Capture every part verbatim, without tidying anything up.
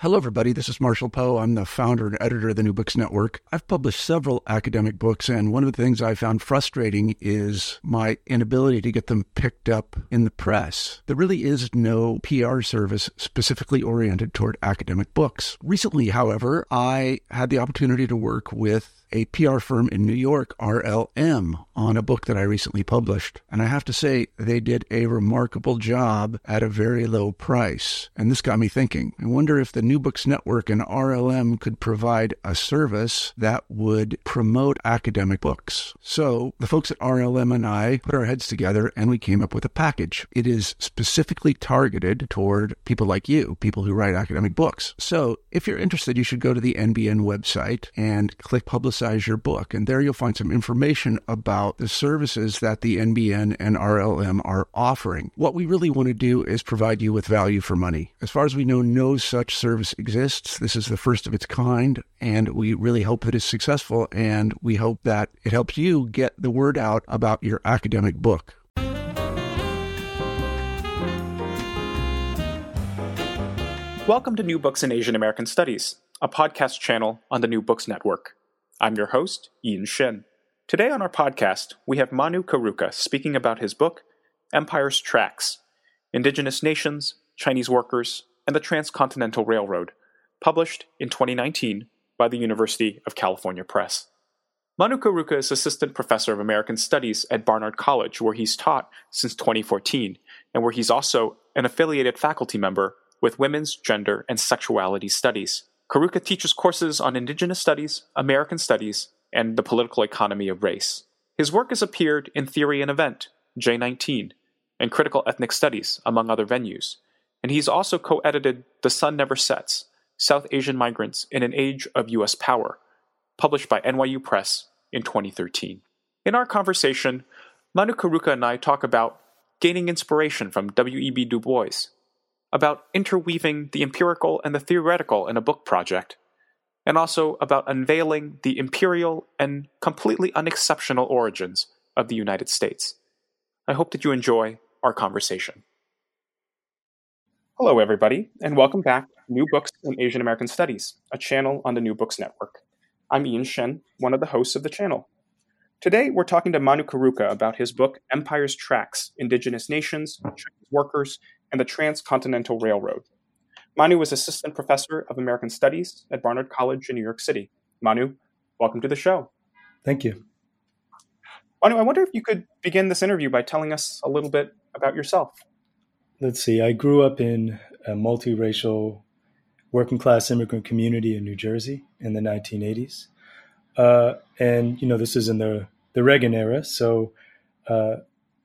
Hello, everybody. This is Marshall Poe. I'm the founder and editor of the New Books Network. I've published several academic books, and one of the things I found frustrating is my inability to get them picked up in the press. There really is no P R service specifically oriented toward academic books. Recently, however, I had the opportunity to work with a P R firm in New York, R L M, on a book that I recently published. And I have to say, they did a remarkable job at a very low price. And this got me thinking. I wonder if the New Books Network and R L M could provide a service that would promote academic books. So the folks at R L M and I put our heads together and we came up with a package. It is specifically targeted toward people like you, people who write academic books. So if you're interested, you should go to the N B N website and click Publicize your book. And there you'll find some information about the services that the N B N and R L M are offering. What we really want to do is provide you with value for money. As far as we know, no such service exists. This is the first of its kind, and we really hope that it's successful, and we hope that it helps you get the word out about your academic book. Welcome to New Books in Asian American Studies, a podcast channel on the New Books Network. I'm your host, Ian Shen. Today on our podcast, we have Manu Karuka speaking about his book, Empire's Tracks: Indigenous Nations, Chinese Workers, and the Transcontinental Railroad, published in twenty nineteen by the University of California Press. Manu Karuka is Assistant Professor of American Studies at Barnard College, where he's taught since twenty fourteen, and where he's also an affiliated faculty member with Women's, Gender, and Sexuality Studies. Karuka teaches courses on Indigenous Studies, American Studies, and the political economy of race. His work has appeared in Theory and Event, J nineteen, and Critical Ethnic Studies, among other venues. And he's also co-edited The Sun Never Sets: South Asian Migrants in an Age of U S Power, published by N Y U Press in twenty thirteen. In our conversation, Manu Karuka and I talk about gaining inspiration from W E B Du Bois, about interweaving the empirical and the theoretical in a book project, and also about unveiling the imperial and completely unexceptional origins of the United States. I hope that you enjoy our conversation. Hello, everybody, and welcome back to New Books in Asian American Studies, a channel on the New Books Network. I'm Ian Shen, one of the hosts of the channel. Today, we're talking to Manu Karuka about his book, Empire's Tracks: Indigenous Nations, Chinese Workers, and the Transcontinental Railroad. Manu is Assistant Professor of American Studies at Barnard College in New York City. Manu, welcome to the show. Thank you. Manu, I wonder if you could begin this interview by telling us a little bit about yourself. Let's see. I grew up in a multiracial working-class immigrant community in New Jersey in the nineteen eighties. Uh, and, you know, this is in the, the Reagan era. So uh,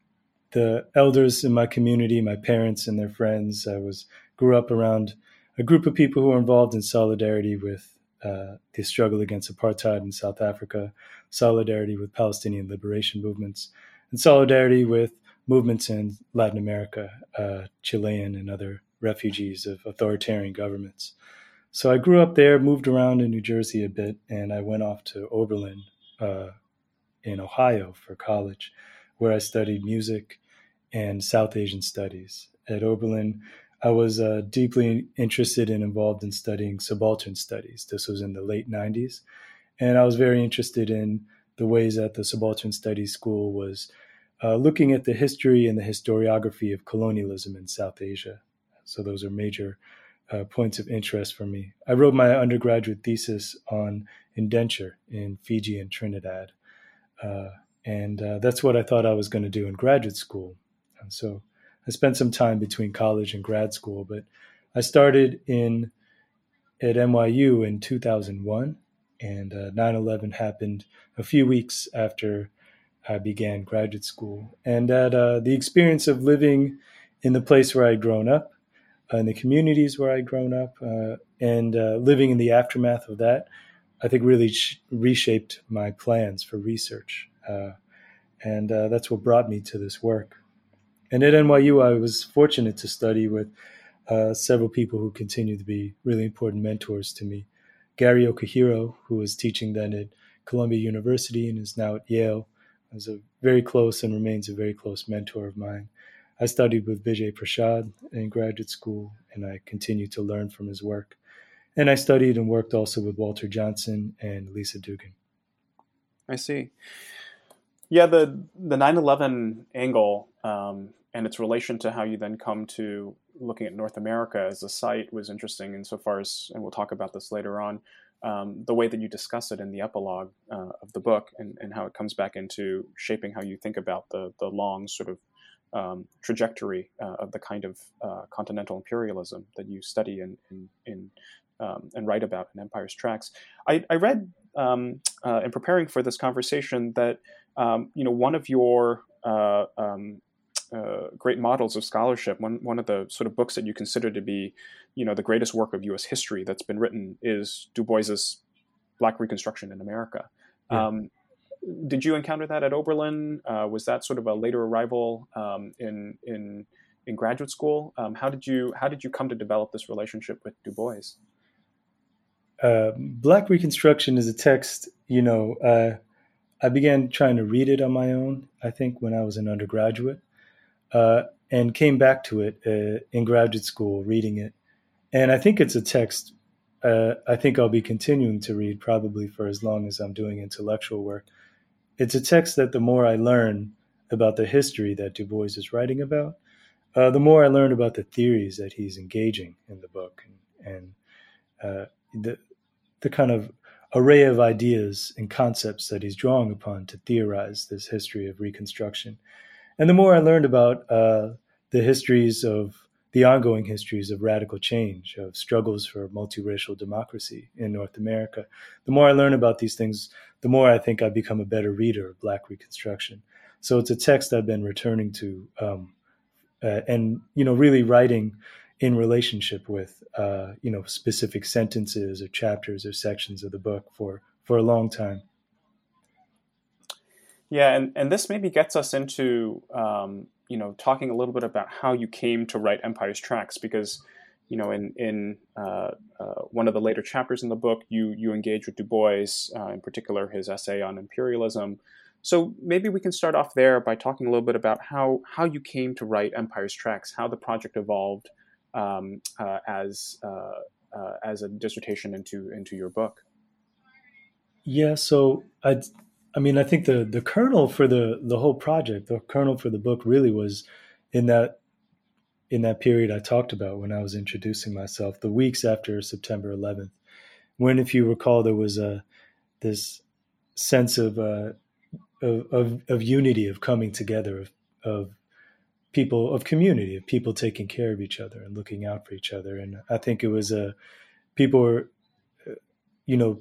the elders in my community, my parents and their friends, I was grew up around a group of people who were involved in solidarity with uh, the struggle against apartheid in South Africa, solidarity with Palestinian liberation movements, and solidarity with movements in Latin America, uh, Chilean and other refugees of authoritarian governments. So I grew up there, moved around in New Jersey a bit, and I went off to Oberlin uh, in Ohio for college, where I studied music and South Asian studies. At Oberlin, I was uh, deeply interested and involved in studying subaltern studies. This was in the late nineties. And I was very interested in the ways that the Subaltern Studies School was uh, looking at the history and the historiography of colonialism in South Asia. So those are major uh, points of interest for me. I wrote my undergraduate thesis on indenture in Fiji and Trinidad. Uh, and uh, that's what I thought I was going to do in graduate school. And so I spent some time between college and grad school, but I started in at N Y U in two thousand one, and uh, nine eleven happened a few weeks after I began graduate school. And that uh, the experience of living in the place where I'd grown up, uh, in the communities where I'd grown up, uh, and uh, living in the aftermath of that, I think really sh- reshaped my plans for research. Uh, and uh, that's what brought me to this work. And at N Y U, I was fortunate to study with uh, several people who continue to be really important mentors to me. Gary Okihiro, who was teaching then at Columbia University and is now at Yale, was a very close and remains a very close mentor of mine. I studied with Vijay Prashad in graduate school, and I continue to learn from his work. and I studied and worked also with Walter Johnson and Lisa Dugan. I see. Yeah, the the nine eleven angle um, and its relation to how you then come to looking at North America as a site was interesting insofar as, and we'll talk about this later on, um, the way that you discuss it in the epilogue uh, of the book, and, and how it comes back into shaping how you think about the the long sort of um, trajectory uh, of the kind of uh, continental imperialism that you study in in, in um, and write about in Empire's Tracks. I, I read um, uh, in preparing for this conversation that um, you know one of your uh, um, uh, great models of scholarship, one one of the sort of books that you consider to be, you know, the greatest work of U S history that's been written is Du Bois's Black Reconstruction in America. Yeah. Um, did you encounter that at Oberlin? Uh, was that sort of a later arrival um, in in in graduate school? Um, how did you how did you come to develop this relationship with Du Bois? Uh, Black Reconstruction is a text, you know, uh, I began trying to read it on my own, I think, when I was an undergraduate, uh, and came back to it uh, in graduate school, reading it. And I think it's a text uh, I think I'll be continuing to read probably for as long as I'm doing intellectual work. It's a text that the more I learn about the history that Du Bois is writing about, uh, the more I learn about the theories that he's engaging in the book, and, and uh, the the kind of array of ideas and concepts that he's drawing upon to theorize this history of Reconstruction. And the more I learned about uh, the histories of, the ongoing histories of radical change, of struggles for multiracial democracy in North America, the more I learn about these things, the more I think I become a better reader of Black Reconstruction. So it's a text I've been returning to um, uh, and, you know, really writing in relationship with, uh, you know, specific sentences or chapters or sections of the book for, for a long time. Yeah, and, and this maybe gets us into, um, you know, talking a little bit about how you came to write Empire's Tracks, because, you know, in, in uh, uh, one of the later chapters in the book, you you engage with Du Bois, uh, in particular his essay on imperialism. So maybe we can start off there by talking a little bit about how, how you came to write Empire's Tracks, how the project evolved um, uh, as uh, uh, as a dissertation into into your book. Yeah, so I, I mean, I think the the kernel for the the whole project, the kernel for the book, really was in that in that period I talked about when I was introducing myself, the weeks after September eleventh, when, if you recall, there was a this sense of uh, of, of of unity, of coming together, of, of people, of community, of people taking care of each other and looking out for each other. And I think it was a, people were, you know,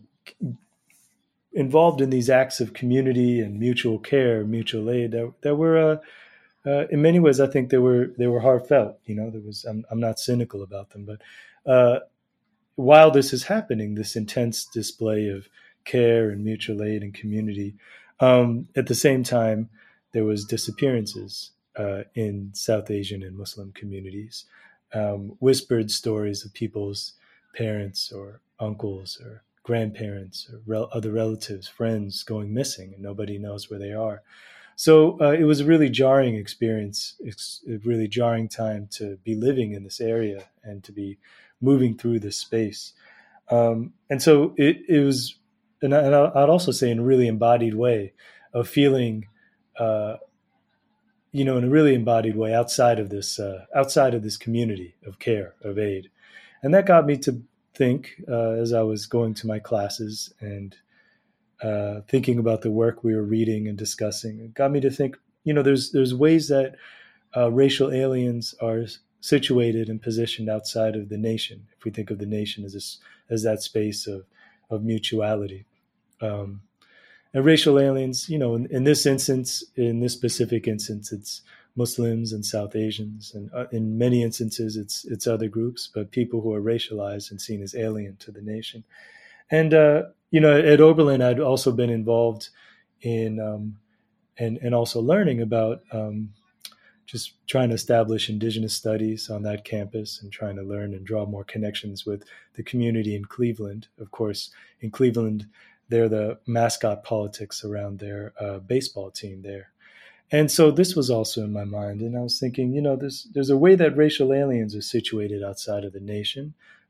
involved in these acts of community and mutual care, mutual aid that, that were, uh, uh, in many ways, I think they were, they were heartfelt. You know, there was, I'm, I'm not cynical about them, but uh, while this is happening, this intense display of care and mutual aid and community, um, at the same time, there was disappearances Uh, in South Asian and Muslim communities, um, whispered stories of people's parents or uncles or grandparents or rel- other relatives, friends going missing, and nobody knows where they are. So uh, it was a really jarring experience, it's a really jarring time to be living in this area and to be moving through this space. Um, and so it, it was, and, I, and I'd also say in a really embodied way, of feeling uh, you know, in a really embodied way outside of this, uh, outside of this community of care, of aid. And that got me to think, uh, as I was going to my classes and uh, thinking about the work we were reading and discussing, it got me to think, you know, there's there's ways that uh, racial aliens are situated and positioned outside of the nation. If we think of the nation as this, as that space of, of mutuality. Um, And racial aliens, you know, in, in this instance, in this specific instance, it's Muslims and South Asians, and uh, in many instances, it's it's other groups, but people who are racialized and seen as alien to the nation. And uh, you know, at Oberlin, I'd also been involved in um, and and also learning about um, just trying to establish indigenous studies on that campus and trying to learn and draw more connections with the community in Cleveland. Of course, in Cleveland, they're the mascot politics around their uh, baseball team there. And so this was also in my mind. And I was thinking, you know, there's, there's a way that racial aliens are situated outside of the nation,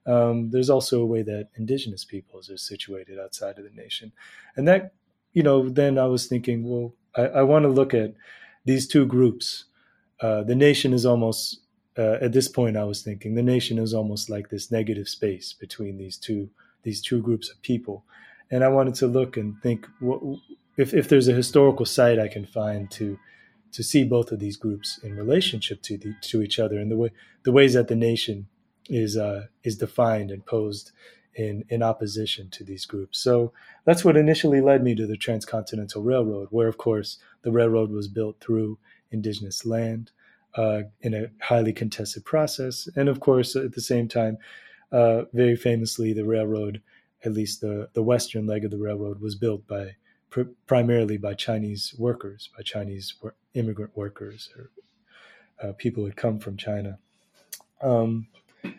um, there's also a way that indigenous peoples are situated outside of the nation. And that, you know, then I was thinking, well, I, I want to look at these two groups. Uh, the nation is almost, uh, at this point I was thinking, the nation is almost like this negative space between these two, these two groups of people. And I wanted to look and think, what, if, if there's a historical site I can find to to see both of these groups in relationship to the, to each other, and the way the ways that the nation is uh, is defined and posed in in opposition to these groups. So that's what initially led me to the Transcontinental Railroad, where of course the railroad was built through indigenous land uh, in a highly contested process, and of course at the same time, uh, very famously, the railroad, at least the the western leg of the railroad, was built by pr- primarily by Chinese workers, by Chinese wor- immigrant workers, or uh, people who had come from China. Um,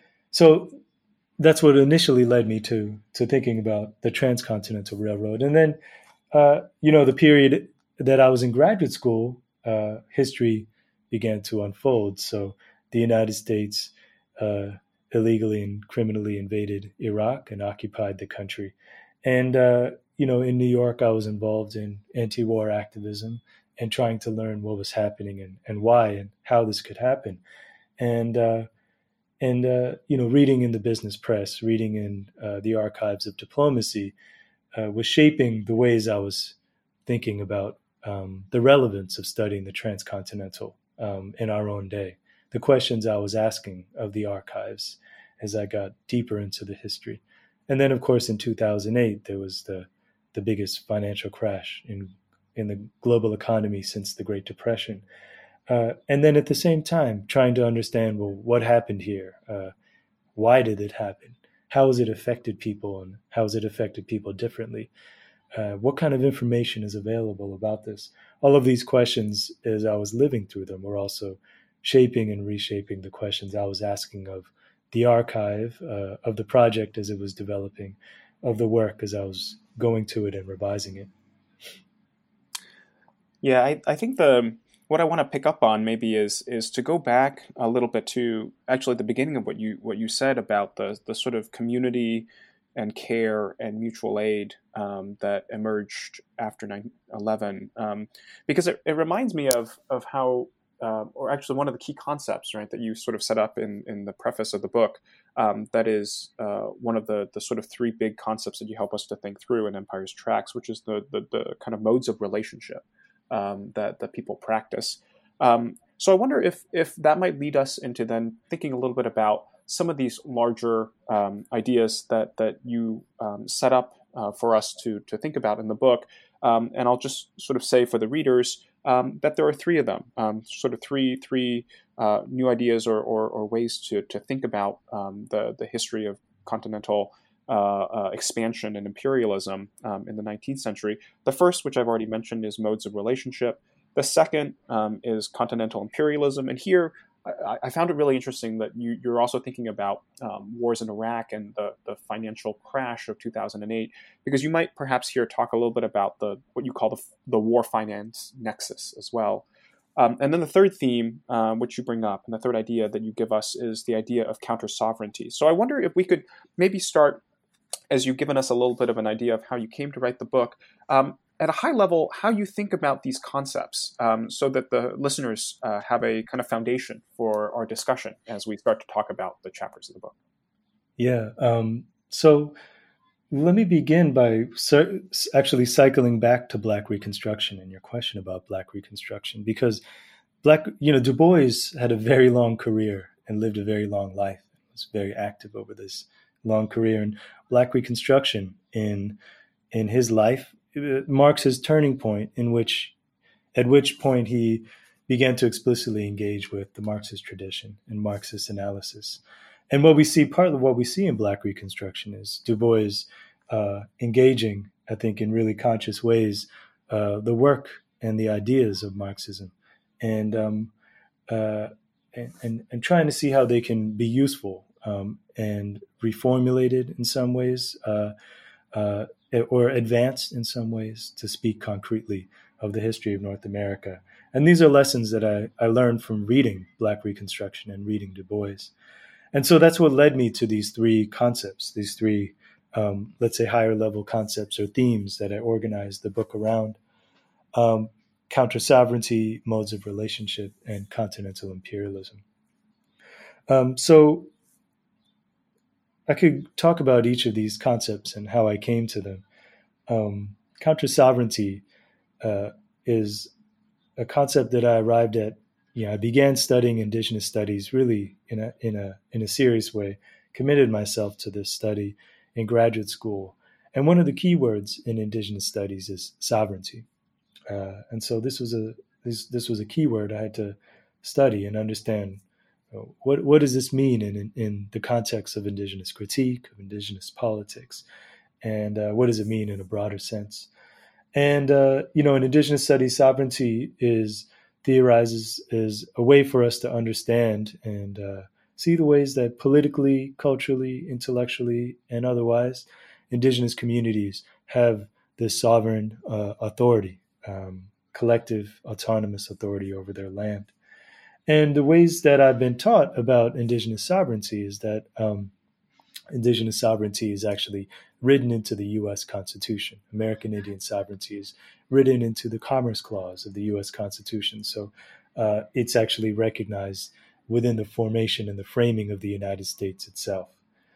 so that's what initially led me to to thinking about the Transcontinental Railroad. And then, uh, you know, the period that I was in graduate school, uh, history began to unfold. So the United States uh, illegally and criminally invaded Iraq and occupied the country. And, uh, you know, in New York, I was involved in anti-war activism and trying to learn what was happening and, and why and how this could happen. And, uh, and uh, you know, reading in the business press, reading in uh, the archives of diplomacy uh, was shaping the ways I was thinking about um, the relevance of studying the transcontinental um, in our own day, the questions I was asking of the archives as I got deeper into the history. And then, of course, in two thousand eight, there was the the biggest financial crash in in the global economy since the Great Depression. Uh, and then at the same time, trying to understand, well, what happened here? Uh, why did it happen? How has it affected people, and how has it affected people differently? Uh, what kind of information is available about this? All of these questions, as I was living through them, were also shaping and reshaping the questions I was asking of the archive, uh, of the project as it was developing, of the work as I was going to it and revising it. Yeah, I, I think the what I want to pick up on maybe is is to go back a little bit to actually the beginning of what you what you said about the the sort of community and care and mutual aid um, that emerged after nine eleven, um, because it, it reminds me of of how uh, or actually one of the key concepts, right, that you sort of set up in in the preface of the book, um, that is uh, one of the the sort of three big concepts that you help us to think through in Empire's Tracks, which is the the, the kind of modes of relationship Um, that that people practice. Um, so I wonder if if that might lead us into then thinking a little bit about some of these larger um, ideas that that you um, set up uh, for us to to think about in the book. Um, and I'll just sort of say for the readers um, that there are three of them, um, sort of three three uh, new ideas or, or or ways to to think about um, the the history of continental Uh, uh, expansion and imperialism um, in the nineteenth century. The first, which I've already mentioned, is modes of relationship. The second um, is continental imperialism. And here, I, I found it really interesting that you, you're also thinking about um, wars in Iraq and the, the financial crash of two thousand eight, because you might perhaps here talk a little bit about the what you call the, the war finance nexus as well. Um, and then the third theme, um, which you bring up, and the third idea that you give us is the idea of counter-sovereignty. So I wonder if we could maybe start, as you've given us a little bit of an idea of how you came to write the book, um, at a high level, how you think about these concepts um, so that the listeners uh, have a kind of foundation for our discussion as we start to talk about the chapters of the book. Yeah. Um, so let me begin by actually cycling back to Black Reconstruction and your question about Black Reconstruction, because Black, you know, Du Bois had a very long career and lived a very long life. He was very active over this long career, and Black Reconstruction in in his life marks his turning point, in which at which point he began to explicitly engage with the Marxist tradition and Marxist analysis. And what we see, part of what we see in Black Reconstruction is Du Bois uh, engaging, I think, in really conscious ways, uh, the work and the ideas of Marxism, and um, uh, and, and and trying to see how they can be useful um, and reformulated in some ways, uh, uh, or advanced in some ways, to speak concretely of the history of North America. And these are lessons that I, I learned from reading Black Reconstruction and reading Du Bois. And so that's what led me to these three concepts, these three, um, let's say, higher level concepts or themes that I organized the book around. Um, counter-sovereignty, modes of relationship, and continental imperialism. Um, so I could talk about each of these concepts and how I came to them. Um, counter-sovereignty uh, is a concept that I arrived at. You know, I began studying Indigenous studies really in a in a in a serious way. Committed myself to this study in graduate school, and one of the key words in Indigenous studies is sovereignty. Uh, and so this was a this this was a key word I had to study and understand. You know, what what does this mean in, in in the context of Indigenous critique, of Indigenous politics, and uh, what does it mean in a broader sense? And, uh, you know, in Indigenous studies, sovereignty is theorizes is a way for us to understand and uh, see the ways that politically, culturally, intellectually, and otherwise, Indigenous communities have this sovereign uh, authority, um, collective autonomous authority over their land. And the ways that I've been taught about Indigenous sovereignty is that um, Indigenous sovereignty is actually written into the U S Constitution. American Indian sovereignty is written into the Commerce Clause of the U S Constitution. So uh, it's actually recognized within the formation and the framing of the United States itself.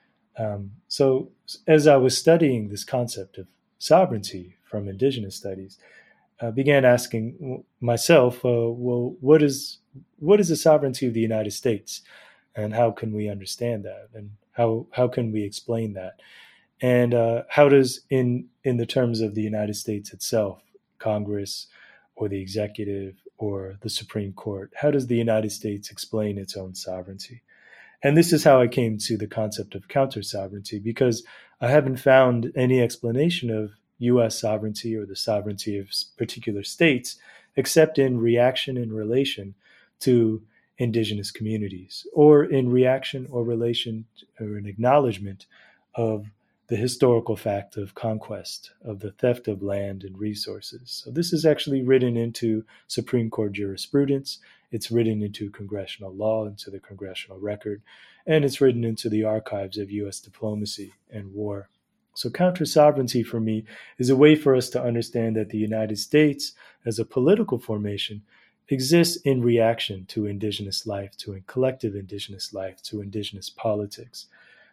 Um, so as I was studying this concept of sovereignty from Indigenous studies, I began asking myself, uh, well, what is what is the sovereignty of the United States, and how can we understand that, and how how can we explain that? And uh, how does, in in the terms of the United States itself, Congress or the executive or the Supreme Court, how does the United States explain its own sovereignty? And this is how I came to the concept of counter-sovereignty, because I haven't found any explanation of U S sovereignty or the sovereignty of particular states, except in reaction and relation to Indigenous communities, or in reaction or relation or an acknowledgement of the historical fact of conquest, of the theft of land and resources. So this is actually written into Supreme Court jurisprudence. It's written into congressional law, into the congressional record, and it's written into the archives of U S diplomacy and war. So counter-sovereignty for me is a way for us to understand that the United States, as a political formation, exists in reaction to Indigenous life, to a collective Indigenous life, to Indigenous politics.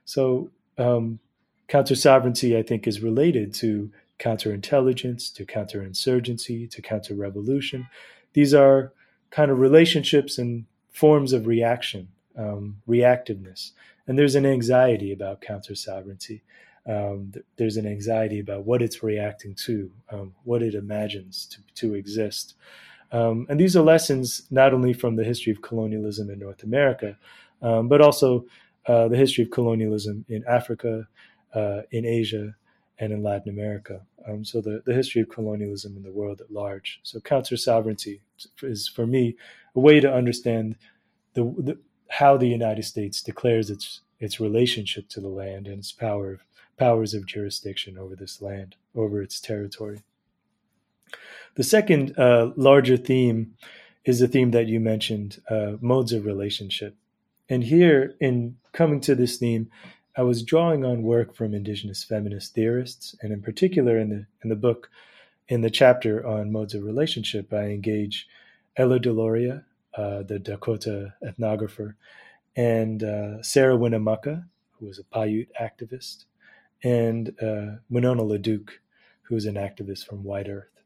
So um, counter-sovereignty, I think, is related to counterintelligence, to counterinsurgency, to counter-revolution. These are kind of relationships and forms of reaction, um, reactiveness. And there's an anxiety about counter-sovereignty. Um, th- there's an anxiety about what it's reacting to, um, what it imagines to, to exist. Um, and these are lessons not only from the history of colonialism in North America, um, but also uh, the history of colonialism in Africa, uh, in Asia, and in Latin America. Um, so the, the history of colonialism in the world at large. So counter-sovereignty is, for me, a way to understand the, the, how the United States declares its its relationship to the land and its power powers of jurisdiction over this land, over its territory. The second uh, larger theme is the theme that you mentioned, uh, modes of relationship. And here, in coming to this theme, I was drawing on work from Indigenous feminist theorists, and in particular in the in the book, in the chapter on modes of relationship, I engage Ella Deloria, uh, the Dakota ethnographer, and uh, Sarah Winnemucca, who was a Paiute activist, and uh, Winona LaDuke, who is an activist from White Earth,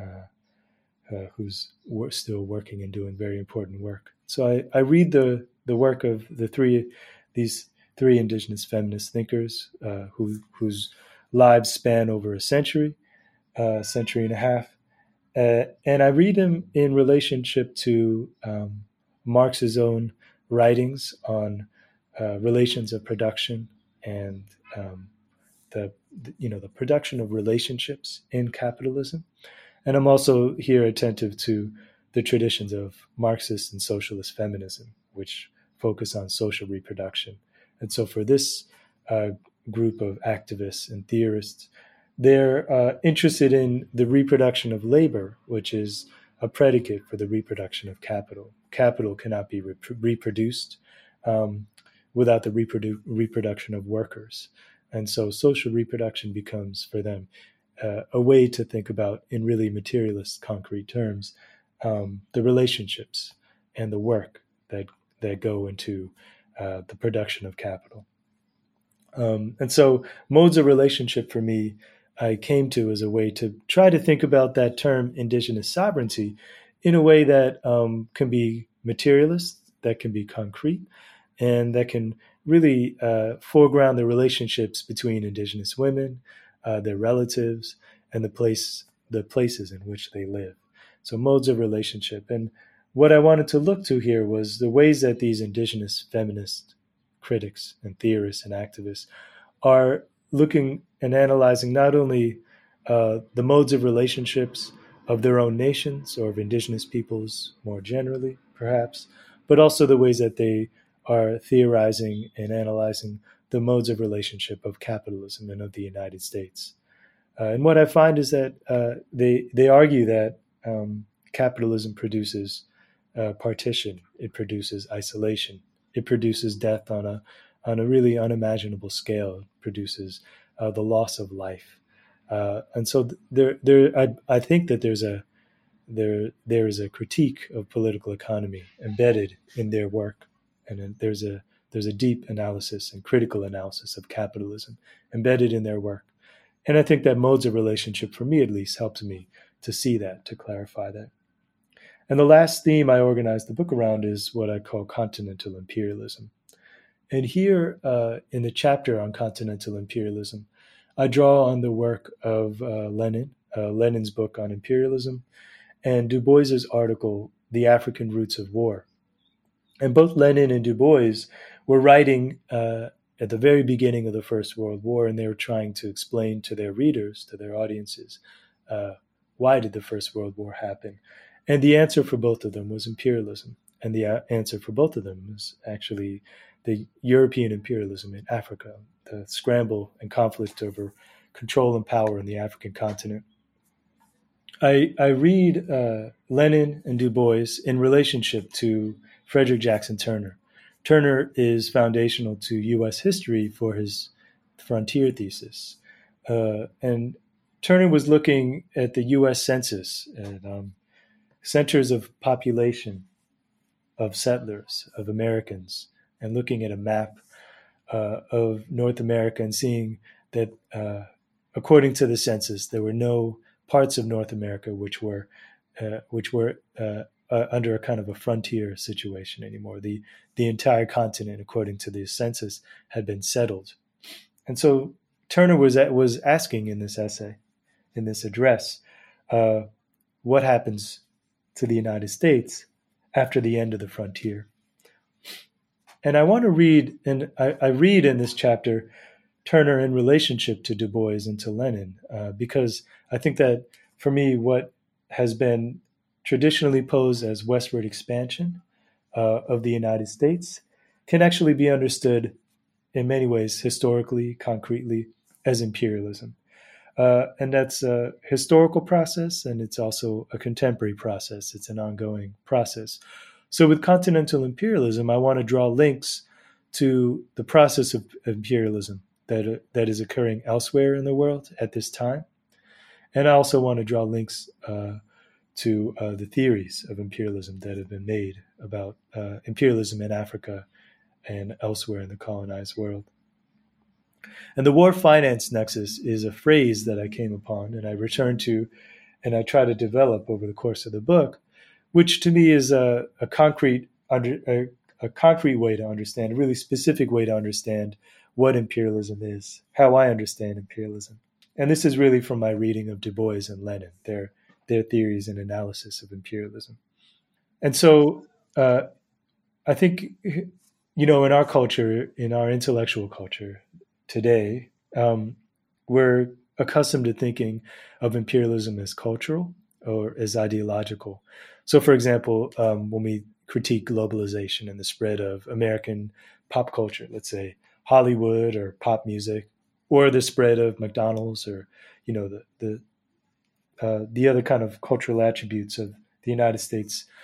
uh, uh, who's w- still working and doing very important work. So I, I read the, the work of the three these three Indigenous feminist thinkers uh, who whose lives span over a century, a uh, century and a half, uh, and I read them in relationship to um, Marx's own writings on uh, relations of production and um, the, the you know the production of relationships in capitalism. And I'm also here attentive to the traditions of Marxist and socialist feminism, which focus on social reproduction. And so for this uh, group of activists and theorists, they're uh, interested in the reproduction of labor, which is a predicate for the reproduction of capital. Capital cannot be rep- reproduced. Um, without the reprodu- reproduction of workers. And so social reproduction becomes for them uh, a way to think about, in really materialist, concrete terms, um, the relationships and the work that, that go into uh, the production of capital. Um, and so modes of relationship for me, I came to as a way to try to think about that term indigenous sovereignty in a way that um, can be materialist, that can be concrete, and that can really uh, foreground the relationships between indigenous women, uh, their relatives, and the place, the places in which they live. So modes of relationship. And what I wanted to look to here was the ways that these indigenous feminist critics and theorists and activists are looking and analyzing not only uh, the modes of relationships of their own nations or of indigenous peoples more generally, perhaps, but also the ways that they are theorizing and analyzing the modes of relationship of capitalism and of the United States. Uh, and what I find is that uh, they they argue that um, capitalism produces uh, partition, it produces isolation, it produces death on a on a really unimaginable scale, it produces uh, the loss of life, uh, and so there there I, I think that there's a there there is a critique of political economy embedded in their work, and there's a there's a deep analysis and critical analysis of capitalism embedded in their work. And I think that modes of relationship, for me at least, helped me to see that, to clarify that. And the last theme I organized the book around is what I call continental imperialism. And here uh, in the chapter on continental imperialism, I draw on the work of uh, Lenin, uh, Lenin's book on imperialism, and Du Bois's article, The African Roots of War. And both Lenin and Du Bois were writing uh, at the very beginning of the First World War, and they were trying to explain to their readers, to their audiences, uh, why did the First World War happen? And the answer for both of them was imperialism. And the a- answer for both of them was actually the European imperialism in Africa, the scramble and conflict over control and power in the African continent. I, I read uh, Lenin and Du Bois in relationship to Frederick Jackson Turner. Turner is foundational to U S history for his frontier thesis. Uh, and Turner was looking at the U S Census and um, centers of population of settlers, of Americans, and looking at a map uh, of North America and seeing that, uh, according to the census, there were no parts of North America which were uh, which were uh, uh, under a kind of a frontier situation anymore. The the entire continent, according to the census, had been settled. And so Turner was was asking in this essay, in this address, uh, what happens to the United States after the end of the frontier? And I want to read, and I, I read in this chapter Turner in relationship to Du Bois and to Lenin, uh, because I think that for me, what has been traditionally posed as westward expansion uh, of the United States can actually be understood in many ways, historically, concretely, as imperialism. Uh, and that's a historical process, and it's also a contemporary process. It's an ongoing process. So with continental imperialism, I want to draw links to the process of imperialism that, that is occurring elsewhere in the world at this time. And I also want to draw links uh, to uh, the theories of imperialism that have been made about uh, imperialism in Africa and elsewhere in the colonized world. And the war finance nexus is a phrase that I came upon and I returned to and I try to develop over the course of the book, which to me is a, a concrete under, a, a concrete way to understand, a really specific way to understand what imperialism is, how I understand imperialism. And this is really from my reading of Du Bois and Lenin, their their theories and analysis of imperialism. And so uh, I think, you know, in our culture, in our intellectual culture today, um, we're accustomed to thinking of imperialism as cultural or as ideological. So, for example, um, when we critique globalization and the spread of American pop culture, let's say Hollywood or pop music, or the spread of McDonald's or, you know, the the uh, the other kind of cultural attributes of the United States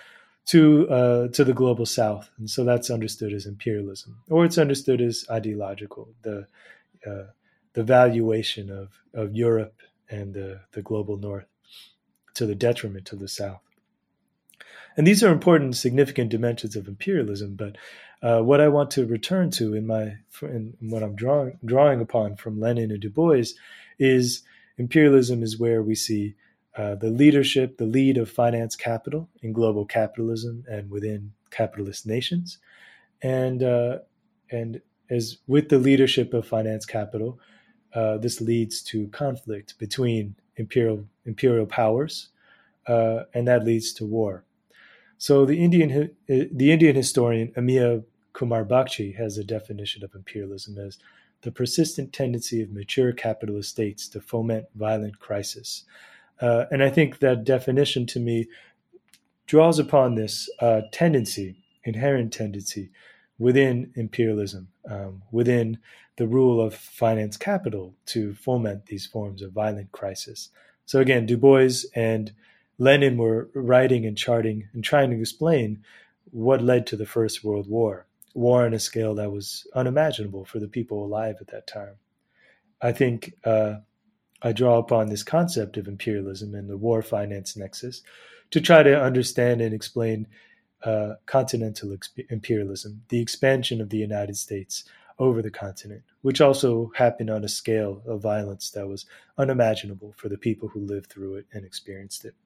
to uh, to the global South, and so that's understood as imperialism, or it's understood as ideological, the uh, the valuation of of Europe and the the global North to the detriment of the South. And these are important, significant dimensions of imperialism. But uh, what I want to return to in my in what I'm drawing drawing upon from Lenin and Du Bois is imperialism is where we see uh, the leadership, the lead of finance capital in global capitalism and within capitalist nations, and uh, and as with the leadership of finance capital, uh, this leads to conflict between imperial imperial powers, uh, and that leads to war. So the Indian the Indian historian Amiya Kumar Bakshi has a definition of imperialism as the persistent tendency of mature capitalist states to foment violent crisis. Uh, and I think that definition to me draws upon this uh, tendency, inherent tendency within imperialism, um, within the rule of finance capital to foment these forms of violent crisis. So again, Du Bois and Lenin were writing and charting and trying to explain what led to the First World War, war on a scale that was unimaginable for the people alive at that time. I think uh, I draw upon this concept of imperialism and the war finance nexus to try to understand and explain uh, continental exp- imperialism, the expansion of the United States over the continent, which also happened on a scale of violence that was unimaginable for the people who lived through it and experienced it.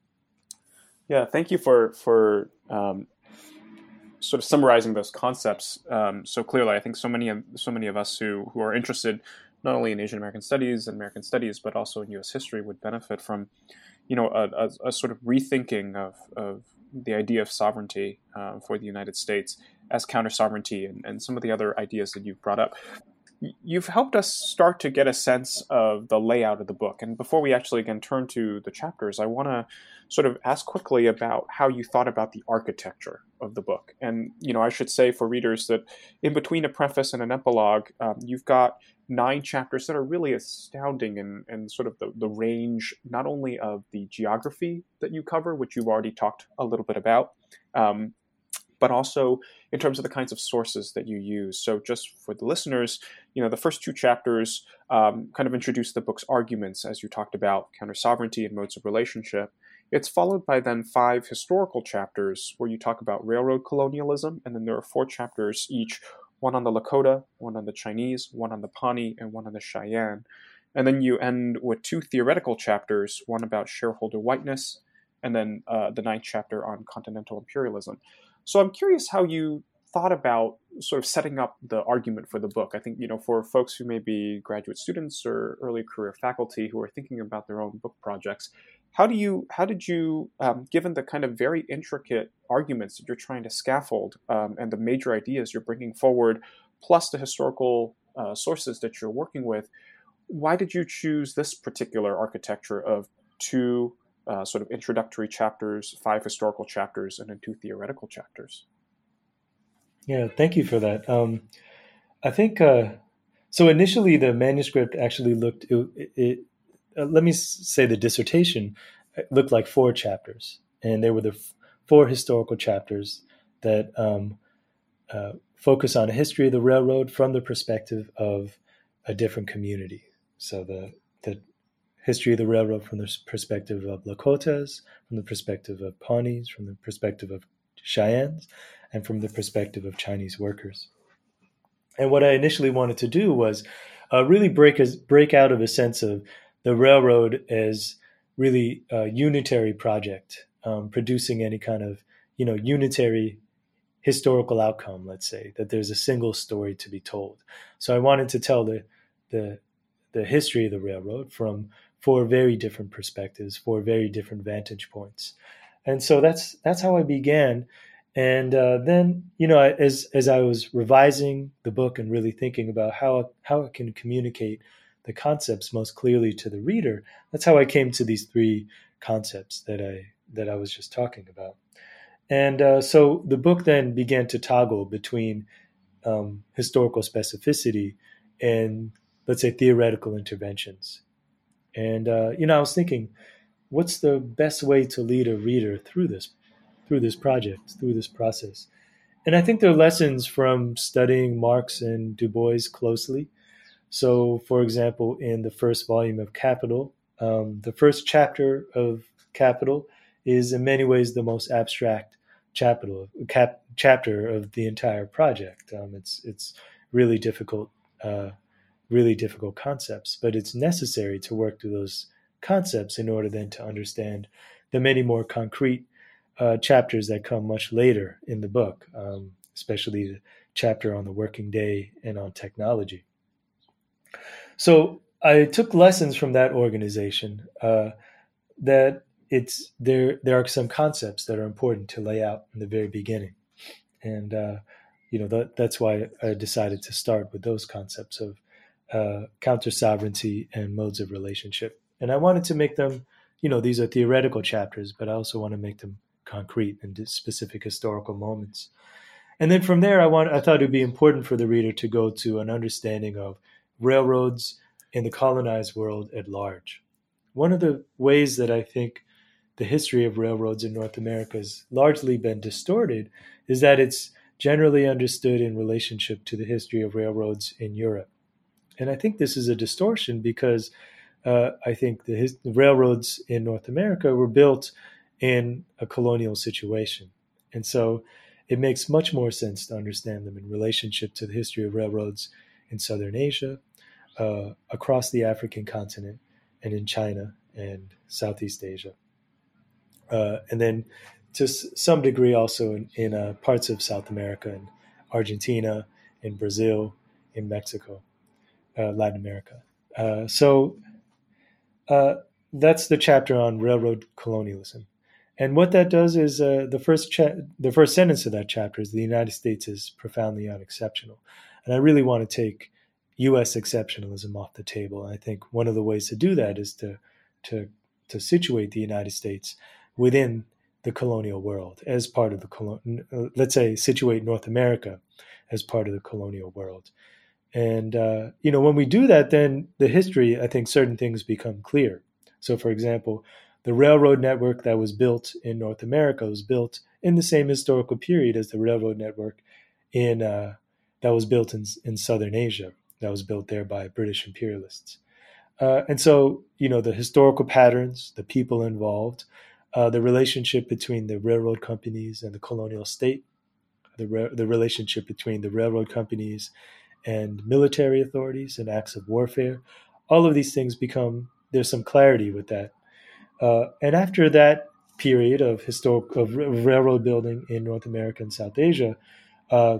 Yeah, thank you for for um, sort of summarizing those concepts um, so clearly. I think so many of so many of us who who are interested not only in Asian American studies and American studies, but also in U S history would benefit from, you know, a, a, a sort of rethinking of, of the idea of sovereignty uh, for the United States as counter sovereignty and, and some of the other ideas that you've brought up. You've helped us start to get a sense of the layout of the book. And before we actually again turn to the chapters, I want to sort of ask quickly about how you thought about the architecture of the book. And, you know, I should say for readers that in between a preface and an epilogue, um, you've got nine chapters that are really astounding in, in sort of the, the range, not only of the geography that you cover, which you've already talked a little bit about, um, but also in terms of the kinds of sources that you use. So just for the listeners, you know, the first two chapters um, kind of introduce the book's arguments, as you talked about, counter-sovereignty and modes of relationship. It's followed by then five historical chapters where you talk about railroad colonialism, and then there are four chapters each, one on the Lakota, one on the Chinese, one on the Pawnee, and one on the Cheyenne. And then you end with two theoretical chapters, one about shareholder whiteness, and then uh, the ninth chapter on continental imperialism. So I'm curious how you thought about sort of setting up the argument for the book. I think, you know, for folks who may be graduate students or early career faculty who are thinking about their own book projects, how do you, how did you, um, given the kind of very intricate arguments that you're trying to scaffold um, and the major ideas you're bringing forward, plus the historical uh, sources that you're working with, why did you choose this particular architecture of two Uh, sort of introductory chapters, five historical chapters, and then two theoretical chapters? Yeah, thank you for that. Um, I think, uh, so initially the manuscript actually looked, it, it, uh, let me say the dissertation looked like four chapters. And there were the f- four historical chapters that um, uh, focus on a history of the railroad from the perspective of a different community. So the the history of the railroad from the perspective of Lakotas, from the perspective of Pawnees, from the perspective of Cheyennes, and from the perspective of Chinese workers. And what I initially wanted to do was uh, really break, a, break out of a sense of the railroad as really a unitary project, um, producing any kind of, you know, unitary historical outcome, let's say, that there's a single story to be told. So I wanted to tell the the, the history of the railroad from four very different perspectives, four very different vantage points. And so that's that's how I began. And uh, then, you know, as as I was revising the book and really thinking about how how I can communicate the concepts most clearly to the reader, that's how I came to these three concepts that I that I was just talking about. And uh, so the book then began to toggle between um, historical specificity and, let's say, theoretical interventions. And, uh, you know, I was thinking, what's the best way to lead a reader through this, through this project, through this process. And I think there are lessons from studying Marx and Du Bois closely. So, for example, in the first volume of Capital, um, the first chapter of Capital is in many ways the most abstract chapter, cap, chapter of the entire project. Um, it's it's really difficult, uh, really difficult concepts, but it's necessary to work through those concepts in order then to understand the many more concrete uh, chapters that come much later in the book, um, especially the chapter on the working day and on technology. So I took lessons from that organization uh, that it's there. There are some concepts that are important to lay out in the very beginning, and uh, you know that, that's why I decided to start with those concepts of uh, counter sovereignty and modes of relationship. And I wanted to make them, you know, these are theoretical chapters, but I also want to make them concrete and specific historical moments. And then from there, I want I thought it would be important for the reader to go to an understanding of railroads in the colonized world at large. One of the ways that I think the history of railroads in North America has largely been distorted is that it's generally understood in relationship to the history of railroads in Europe. And I think this is a distortion because uh, I think the, his, the railroads in North America were built in a colonial situation. And so it makes much more sense to understand them in relationship to the history of railroads in Southern Asia, uh, across the African continent, and in China and Southeast Asia. Uh, and then to s- some degree also in, in uh, parts of South America, in Argentina, in Brazil, in Mexico, uh, Latin America. Uh, so uh, that's the chapter on railroad colonialism. And what that does is uh, the first cha- the first sentence of that chapter is the United States is profoundly unexceptional. And I really want to take U S exceptionalism off the table. And I think one of the ways to do that is to to to situate the United States within the colonial world as part of the colon- let's say situate North America as part of the colonial world. And uh, you know, when we do that, then the history, I think certain things become clear. So, for example, the railroad network that was built in North America was built in the same historical period as the railroad network in uh, that was built in, in Southern Asia, that was built there by British imperialists. Uh, and so, you know, the historical patterns, the people involved, uh, the relationship between the railroad companies and the colonial state, the, re- the relationship between the railroad companies and military authorities and acts of warfare, all of these things become, there's some clarity with that. Uh, and after that period of historic of railroad building in North America and South Asia, uh,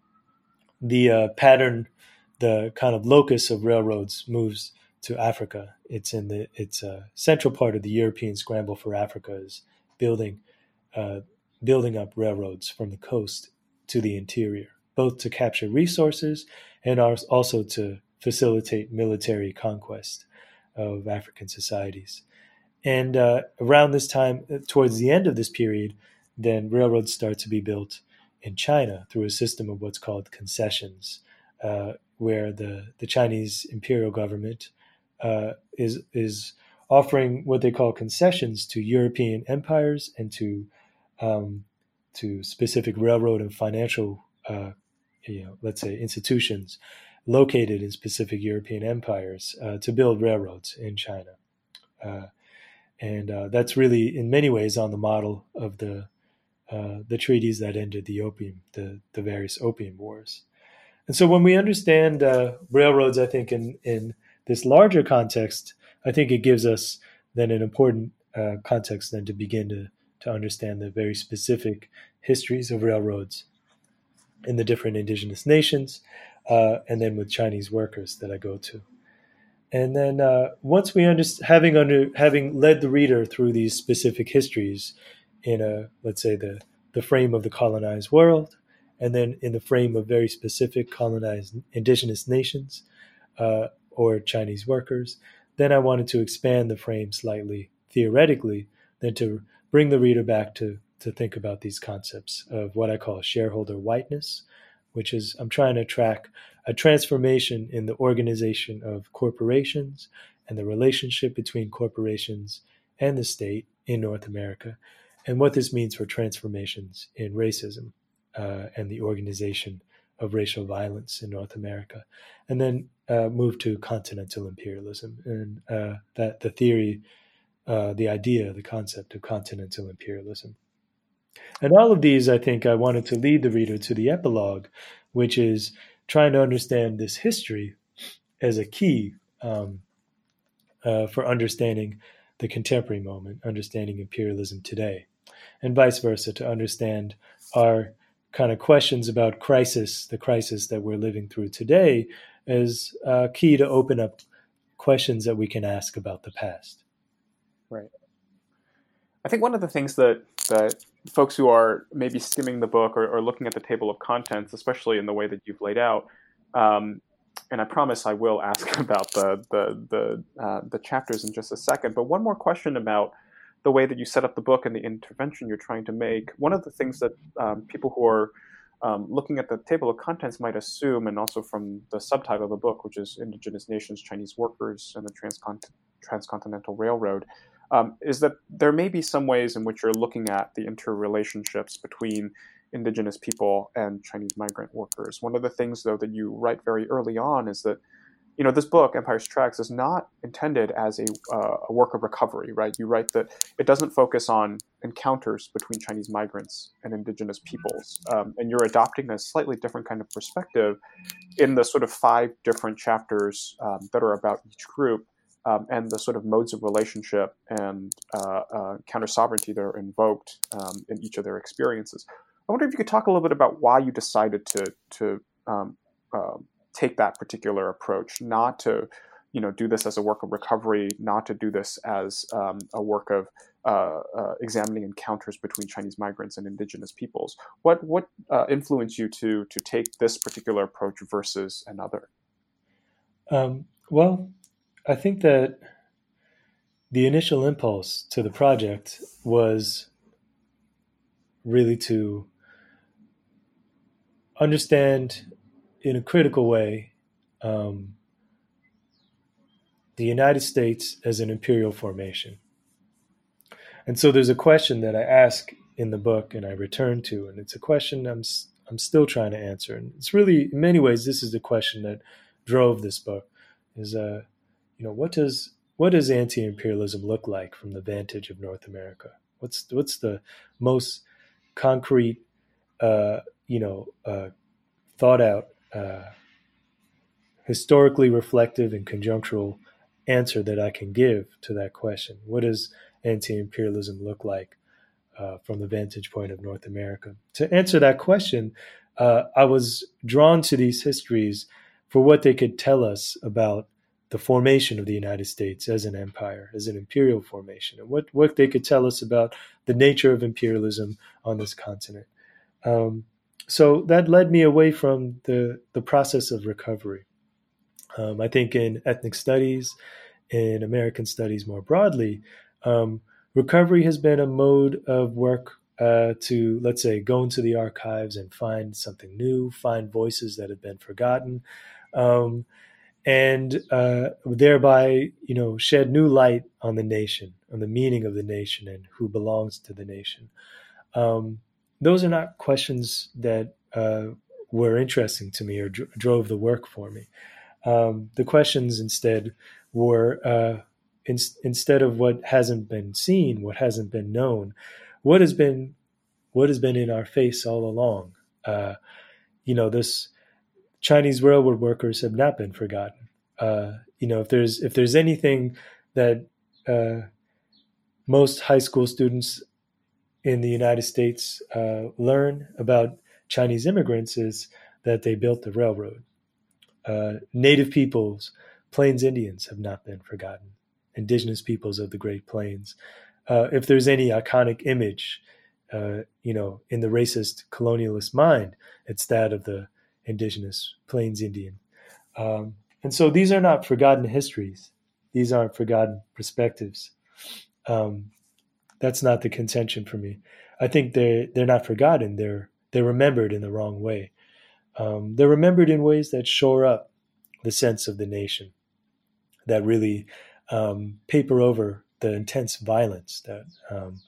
the uh, pattern, the kind of locus of railroads moves to Africa. It's in the it's a central part of the European scramble for Africa is building uh, building up railroads from the coast to the interior, both to capture resources and also to facilitate military conquest of African societies. And uh, around this time, towards the end of this period, then railroads start to be built in China through a system of what's called concessions, uh, where the, the Chinese imperial government uh, is is offering what they call concessions to European empires and to um, to specific railroad and financial, uh, you know, let's say institutions located in specific European empires uh, to build railroads in China. Uh, And uh, that's really, in many ways, on the model of the uh, the treaties that ended the opium, the, the various opium wars. And so when we understand uh, railroads, I think in, in this larger context, I think it gives us then an important uh, context then to begin to, to understand the very specific histories of railroads in the different indigenous nations, uh, and then with Chinese workers that I go to. And then uh, once we understand, having under having led the reader through these specific histories in a, let's say, the, the frame of the colonized world, and then in the frame of very specific colonized indigenous nations uh, or Chinese workers, then I wanted to expand the frame slightly theoretically, then to bring the reader back to, to think about these concepts of what I call shareholder whiteness, which is I'm trying to track a transformation in the organization of corporations and the relationship between corporations and the state in North America. and what this means for transformations in racism uh, and the organization of racial violence in North America, and then uh, move to continental imperialism and uh, that the theory, uh, the idea, the concept of continental imperialism. And all of these, I think I wanted to lead the reader to the epilogue, which is trying to understand this history as a key um, uh, for understanding the contemporary moment, understanding imperialism today, and vice versa, to understand our kind of questions about crisis, the crisis that we're living through today, as uh, key to open up questions that we can ask about the past. Right. I think one of the things that, that folks who are maybe skimming the book or, or looking at the table of contents, especially in the way that you've laid out, um, and I promise I will ask about the the the, uh, the chapters in just a second, but one more question about the way that you set up the book and the intervention you're trying to make. One of the things that um, people who are um, looking at the table of contents might assume, and also from the subtitle of the book, which is Indigenous Nations, Chinese Workers, and the Transcont- Transcontinental Railroad, um, is that there may be some ways in which you're looking at the interrelationships between Indigenous people and Chinese migrant workers. One of the things, though, that you write very early on is that, you know, this book, Empire's Tracks, is not intended as a, uh, a work of recovery, right? You write that it doesn't focus on encounters between Chinese migrants and Indigenous peoples. Um, and you're adopting a slightly different kind of perspective in the sort of five different chapters um, that are about each group um, and the sort of modes of relationship and uh, uh, counter-sovereignty that are invoked um, in each of their experiences. I wonder if you could talk a little bit about why you decided to to um, uh, take that particular approach, not to, you know, do this as a work of recovery, not to do this as um, a work of uh, uh, examining encounters between Chinese migrants and Indigenous peoples. What what uh, influenced you to to take this particular approach versus another? Um, well, I think that the initial impulse to the project was really to understand in a critical way um, the United States as an imperial formation. And so there's a question that I ask in the book and I return to, and it's a question I'm I'm still trying to answer. And it's really, in many ways, this is the question that drove this book: is uh, you know, what does what does anti-imperialism look like from the vantage of North America? What's what's the most concrete, uh, you know, uh, thought out, uh, historically reflective and conjunctural answer that I can give to that question? What does anti-imperialism look like uh, from the vantage point of North America? To answer that question, uh, I was drawn to these histories for what they could tell us about the formation of the United States as an empire, as an imperial formation, and what, what they could tell us about the nature of imperialism on this continent. Um, so that led me away from the, the process of recovery. Um, I think in ethnic studies, in American studies more broadly, um, recovery has been a mode of work uh, to, let's say, go into the archives and find something new, find voices that have been forgotten, um, and uh, thereby, you know, shed new light on the nation, on the meaning of the nation and who belongs to the nation. Um, those are not questions that uh, were interesting to me or dr- drove the work for me. Um, the questions instead were, uh, in, instead of what hasn't been seen, what hasn't been known, what has been, what has been in our face all along. Uh, you know, this Chinese railroad workers have not been forgotten. Uh, you know, if there's if there's anything that uh, most high school students in the United States uh, learn about Chinese immigrants is that they built the railroad. Uh, Native peoples, Plains Indians have not been forgotten. Indigenous peoples of the Great Plains. Uh, if there's any iconic image, uh, you know, in the racist colonialist mind, it's that of the Indigenous Plains Indian. Um, and so these are not forgotten histories. These aren't forgotten perspectives. Um, that's not the contention for me. I think they're, they're not forgotten. They're, they're remembered in the wrong way. Um, they're remembered in ways that shore up the sense of the nation, that really um, paper over the intense violence that um,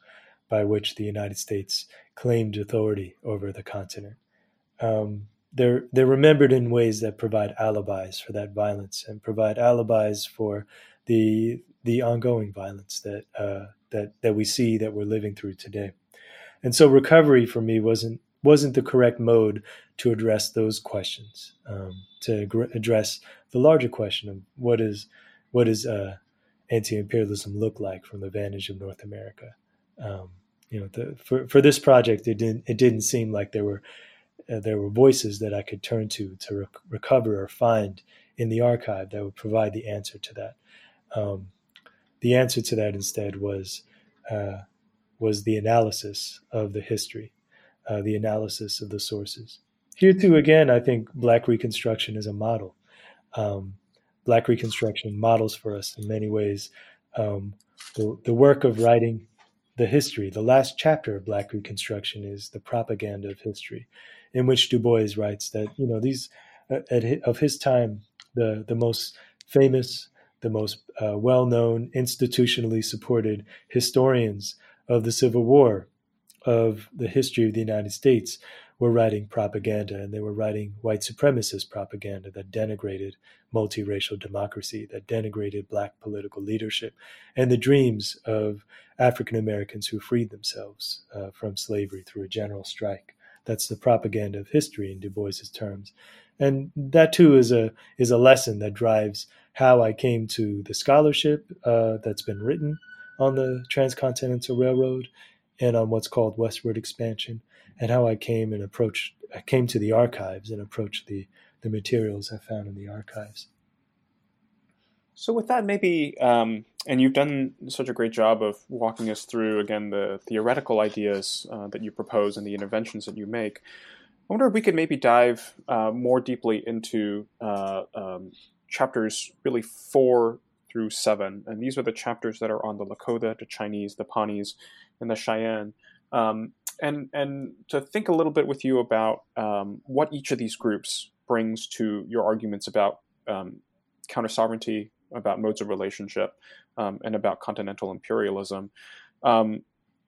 by which the United States claimed authority over the continent. Um, they're they're remembered in ways that provide alibis for that violence and provide alibis for the the ongoing violence that uh, that that we see, that we're living through today. And so recovery for me wasn't wasn't the correct mode to address those questions, um, to gr- address the larger question of what is what does uh, anti-imperialism look like from the vantage of North America. Um, you know, the, for for this project, it didn't it didn't seem like there were uh, there were voices that I could turn to to rec- recover or find in the archive that would provide the answer to that. Um, the answer to that instead was uh, was the analysis of the history, uh, the analysis of the sources. Here too, again, I think Black Reconstruction is a model. Um, Black Reconstruction models for us in many ways um, the, the work of writing the history. The last chapter of Black Reconstruction is the propaganda of history, in which Du Bois writes that, you know, these uh, at, of his time, the the most famous, the most uh, well-known, institutionally supported historians of the Civil War, of the history of the United States, were writing propaganda, and they were writing white supremacist propaganda that denigrated multiracial democracy, that denigrated Black political leadership, and the dreams of African Americans who freed themselves uh, from slavery through a general strike. That's the propaganda of history in Du Bois's terms. And that too is a is a lesson that drives how I came to the scholarship uh, that's been written on the Transcontinental Railroad and on what's called westward expansion, and how I came and approached, I came to the archives and approached the, the materials I found in the archives. So with that, maybe, um, and you've done such a great job of walking us through, again, the theoretical ideas uh, that you propose and the interventions that you make. I wonder if we could maybe dive uh, more deeply into uh, um, chapters really four through seven. And these are the chapters that are on the Lakota, the Chinese, the Pawnees, and the Cheyenne. Um, and and to think a little bit with you about um, what each of these groups brings to your arguments about um, counter-sovereignty, about modes of relationship, um, and about continental imperialism. Um,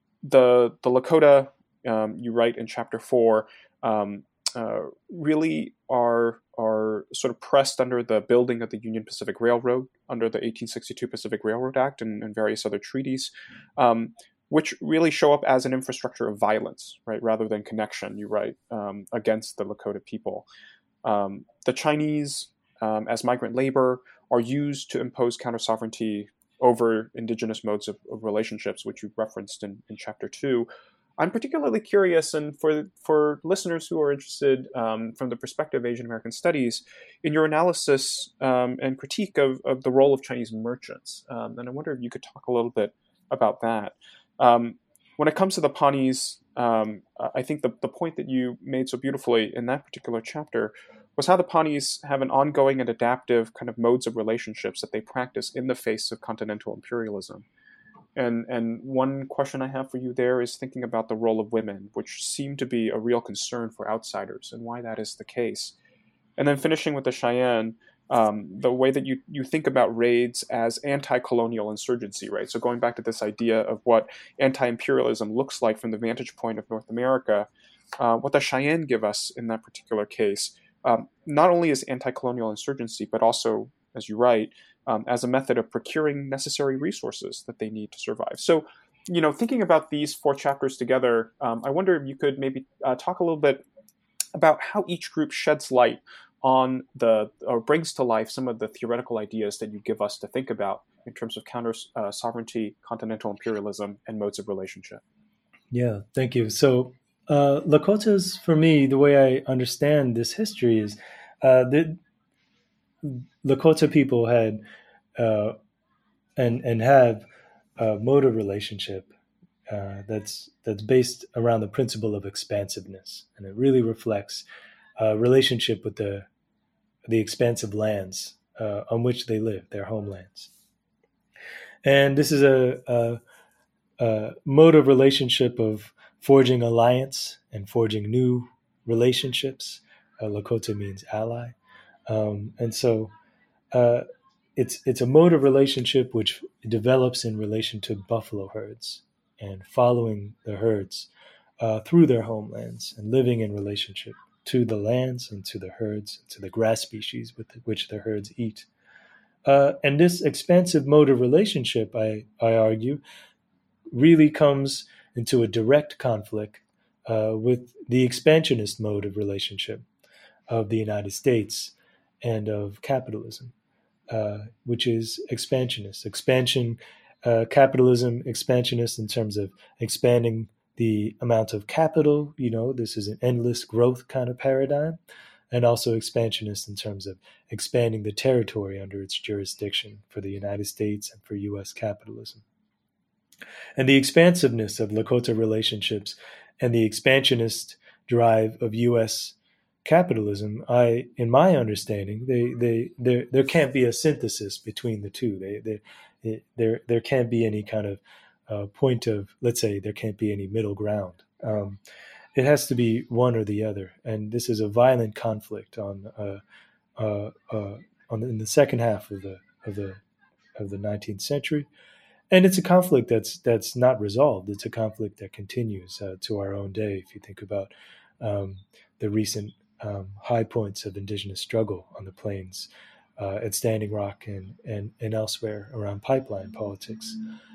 the the Lakota, um, you write in chapter four, um, uh, really are are sort of pressed under the building of the Union Pacific Railroad, under the eighteen sixty-two Pacific Railroad Act and, and various other treaties, um, which really show up as an infrastructure of violence, right, rather than connection, you write, um, against the Lakota people. Um, the Chinese, um, as migrant labor, are used to impose counter-sovereignty over indigenous modes of, of relationships, which you referenced in, in chapter two. I'm particularly curious, and for for listeners who are interested um, from the perspective of Asian American studies, in your analysis um, and critique of, of the role of Chinese merchants. Um, and I wonder if you could talk a little bit about that. Um, when it comes to the Pawnees, um, I think the, the point that you made so beautifully in that particular chapter was how the Pawnees have an ongoing and adaptive kind of modes of relationships that they practice in the face of continental imperialism. And and one question I have for you there is thinking about the role of women, which seem to be a real concern for outsiders, and why that is the case. And then finishing with the Cheyenne, um, the way that you, you think about raids as anti-colonial insurgency, right? So going back to this idea of what anti-imperialism looks like from the vantage point of North America, uh, what the Cheyenne give us in that particular case, um, not only is anti-colonial insurgency, but also, as you write, Um, as a method of procuring necessary resources that they need to survive. So, you know, thinking about these four chapters together, um, I wonder if you could maybe uh, talk a little bit about how each group sheds light on the, or brings to life some of the theoretical ideas that you give us to think about in terms of counter uh, sovereignty, continental imperialism, and modes of relationship. Yeah, thank you. So uh, Lakotas, for me, the way I understand this history is uh, that Lakota people had uh, and and have a mode of relationship uh, that's that's based around the principle of expansiveness, and it really reflects a relationship with the the expansive lands uh, on which they live, their homelands. And this is a, a, a mode of relationship of forging alliance and forging new relationships. Uh, Lakota means ally, um, and so. Uh, it's it's a mode of relationship which develops in relation to buffalo herds and following the herds uh, through their homelands and living in relationship to the lands and to the herds, and to the grass species with which the herds eat. Uh, and this expansive mode of relationship, I, I argue, really comes into a direct conflict uh, with the expansionist mode of relationship of the United States and of capitalism, uh, which is expansionist. Expansion, uh, capitalism, expansionist in terms of expanding the amount of capital. You know, this is an endless growth kind of paradigm, and also expansionist in terms of expanding the territory under its jurisdiction for the United States and for U S capitalism. And the expansiveness of Lakota relationships and the expansionist drive of U S capitalism, I, in my understanding, they, they, there, there can't be a synthesis between the two. They, they, it, there, there can't be any kind of uh, point of, let's say, there can't be any middle ground. Um, it has to be one or the other, and this is a violent conflict on, uh, uh, uh, on in the second half of the of the of the nineteenth century. And it's a conflict that's that's not resolved. It's a conflict that continues uh, to our own day. If you think about um, the recent um, high points of indigenous struggle on the plains uh, at Standing Rock and, and and elsewhere around pipeline politics,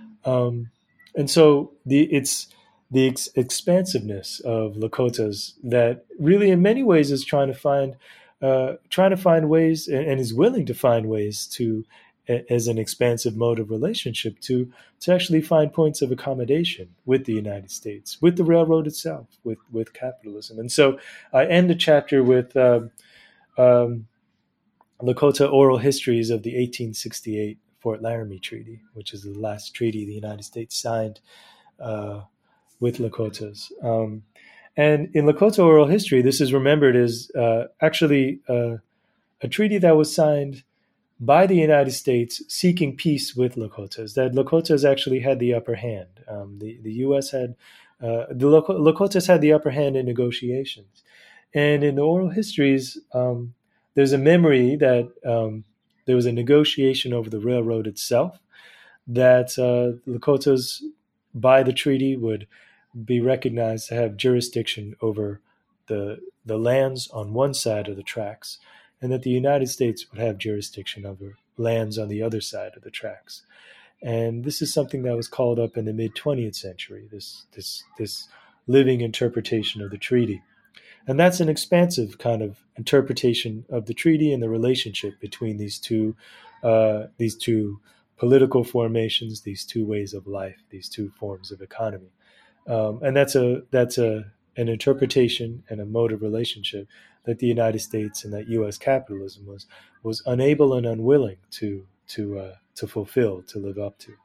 um, and so the it's the ex- expansiveness of Lakotas that really, in many ways, is trying to find uh, trying to find ways and, and is willing to find ways to, as an expansive mode of relationship, to to actually find points of accommodation with the United States, with the railroad itself, with with capitalism. And so I end the chapter with um, um, Lakota oral histories of the eighteen sixty-eight Fort Laramie Treaty, which is the last treaty the United States signed uh, with Lakotas. Um, and in Lakota oral history, this is remembered as uh, actually uh, a treaty that was signed by the United States seeking peace with Lakotas, that Lakotas actually had the upper hand. Um, the, the U S had, uh, the Lako- Lakotas had the upper hand in negotiations. And in the oral histories, um, there's a memory that um, there was a negotiation over the railroad itself, that uh, Lakotas, by the treaty, would be recognized to have jurisdiction over the the lands on one side of the tracks, and that the United States would have jurisdiction over lands on the other side of the tracks. And this is something that was called up in the mid-twentieth century, this this this living interpretation of the treaty. And that's an expansive kind of interpretation of the treaty and the relationship between these two uh, these two political formations, these two ways of life, these two forms of economy. Um, and that's a that's a an interpretation and a mode of relationship that the United States and that U S capitalism was was unable and unwilling to to uh, to fulfill, to live up to.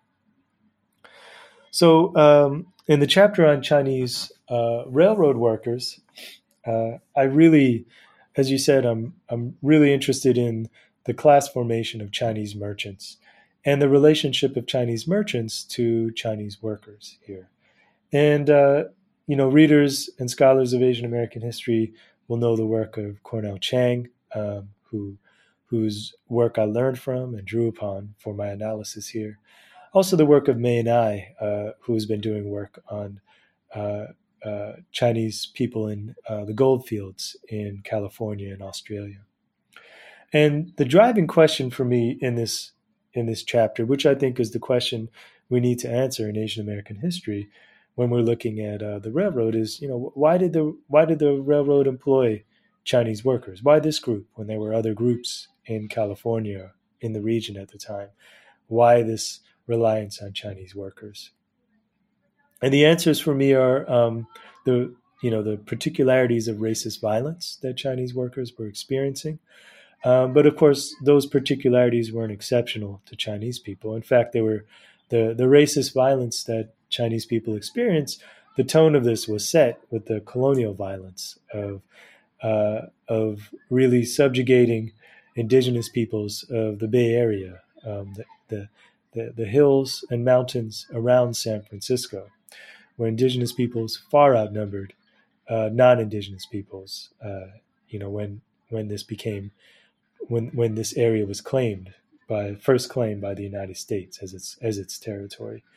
So, um, in the chapter on Chinese uh, railroad workers, uh, I really, as you said, I'm I'm really interested in the class formation of Chinese merchants and the relationship of Chinese merchants to Chinese workers here. And uh, you know, readers and scholars of Asian American history will know the work of Cornell Chang, um, who whose work I learned from and drew upon for my analysis here. Also the work of Mei Nai, uh, who has been doing work on uh, uh, Chinese people in uh, the gold fields in California and Australia. And the driving question for me in this in this chapter, which I think is the question we need to answer in Asian American history when we're looking at uh, the railroad, is, you know, why did the why did the railroad employ Chinese workers? Why this group when there were other groups in California, in the region at the time? Why this reliance on Chinese workers? And the answers for me are um, the you know the particularities of racist violence that Chinese workers were experiencing. Um, but of course, those particularities weren't exceptional to Chinese people. In fact, they were the the racist violence that Chinese people experienced. The tone of this was set with the colonial violence of uh, of really subjugating indigenous peoples of the Bay Area, um, the, the the the hills and mountains around San Francisco, where indigenous peoples far outnumbered uh, non-indigenous peoples. Uh, you know, when when this became when when this area was claimed by first claimed by the United States as its as its territory.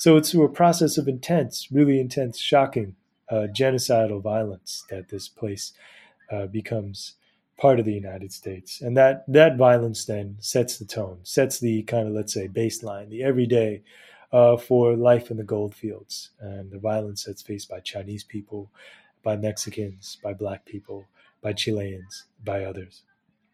So it's through a process of intense, really intense, shocking, uh, genocidal violence that this place uh, becomes part of the United States. And that, that violence then sets the tone, sets the kind of, let's say, baseline, the everyday uh, for life in the gold fields and the violence that's faced by Chinese people, by Mexicans, by Black people, by Chileans, by others.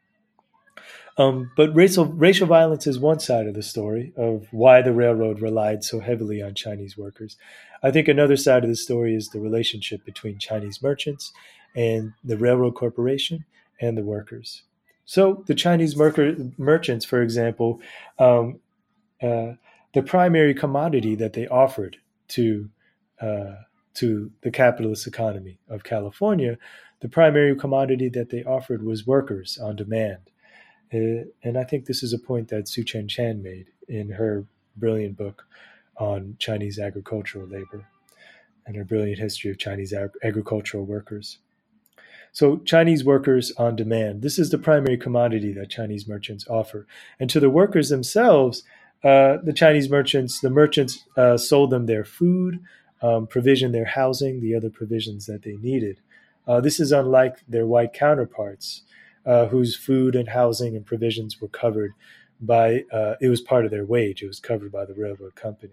Um, but racial racial violence is one side of the story of why the railroad relied so heavily on Chinese workers. I think another side of the story is the relationship between Chinese merchants and the railroad corporation and the workers. So the Chinese mercer, merchants, for example, um, uh, the primary commodity that they offered to uh, to the capitalist economy of California, the primary commodity that they offered was workers on demand. Uh, and I think this is a point that Su-Cheng Chan made in her brilliant book on Chinese agricultural labor and her brilliant history of Chinese ag- agricultural workers. So Chinese workers on demand, this is the primary commodity that Chinese merchants offer. And to the workers themselves, uh, the Chinese merchants, the merchants uh, sold them their food, um, provisioned their housing, the other provisions that they needed. Uh, this is unlike their white counterparts, Uh, whose food and housing and provisions were covered by, uh, it was part of their wage. It was covered by the railroad company.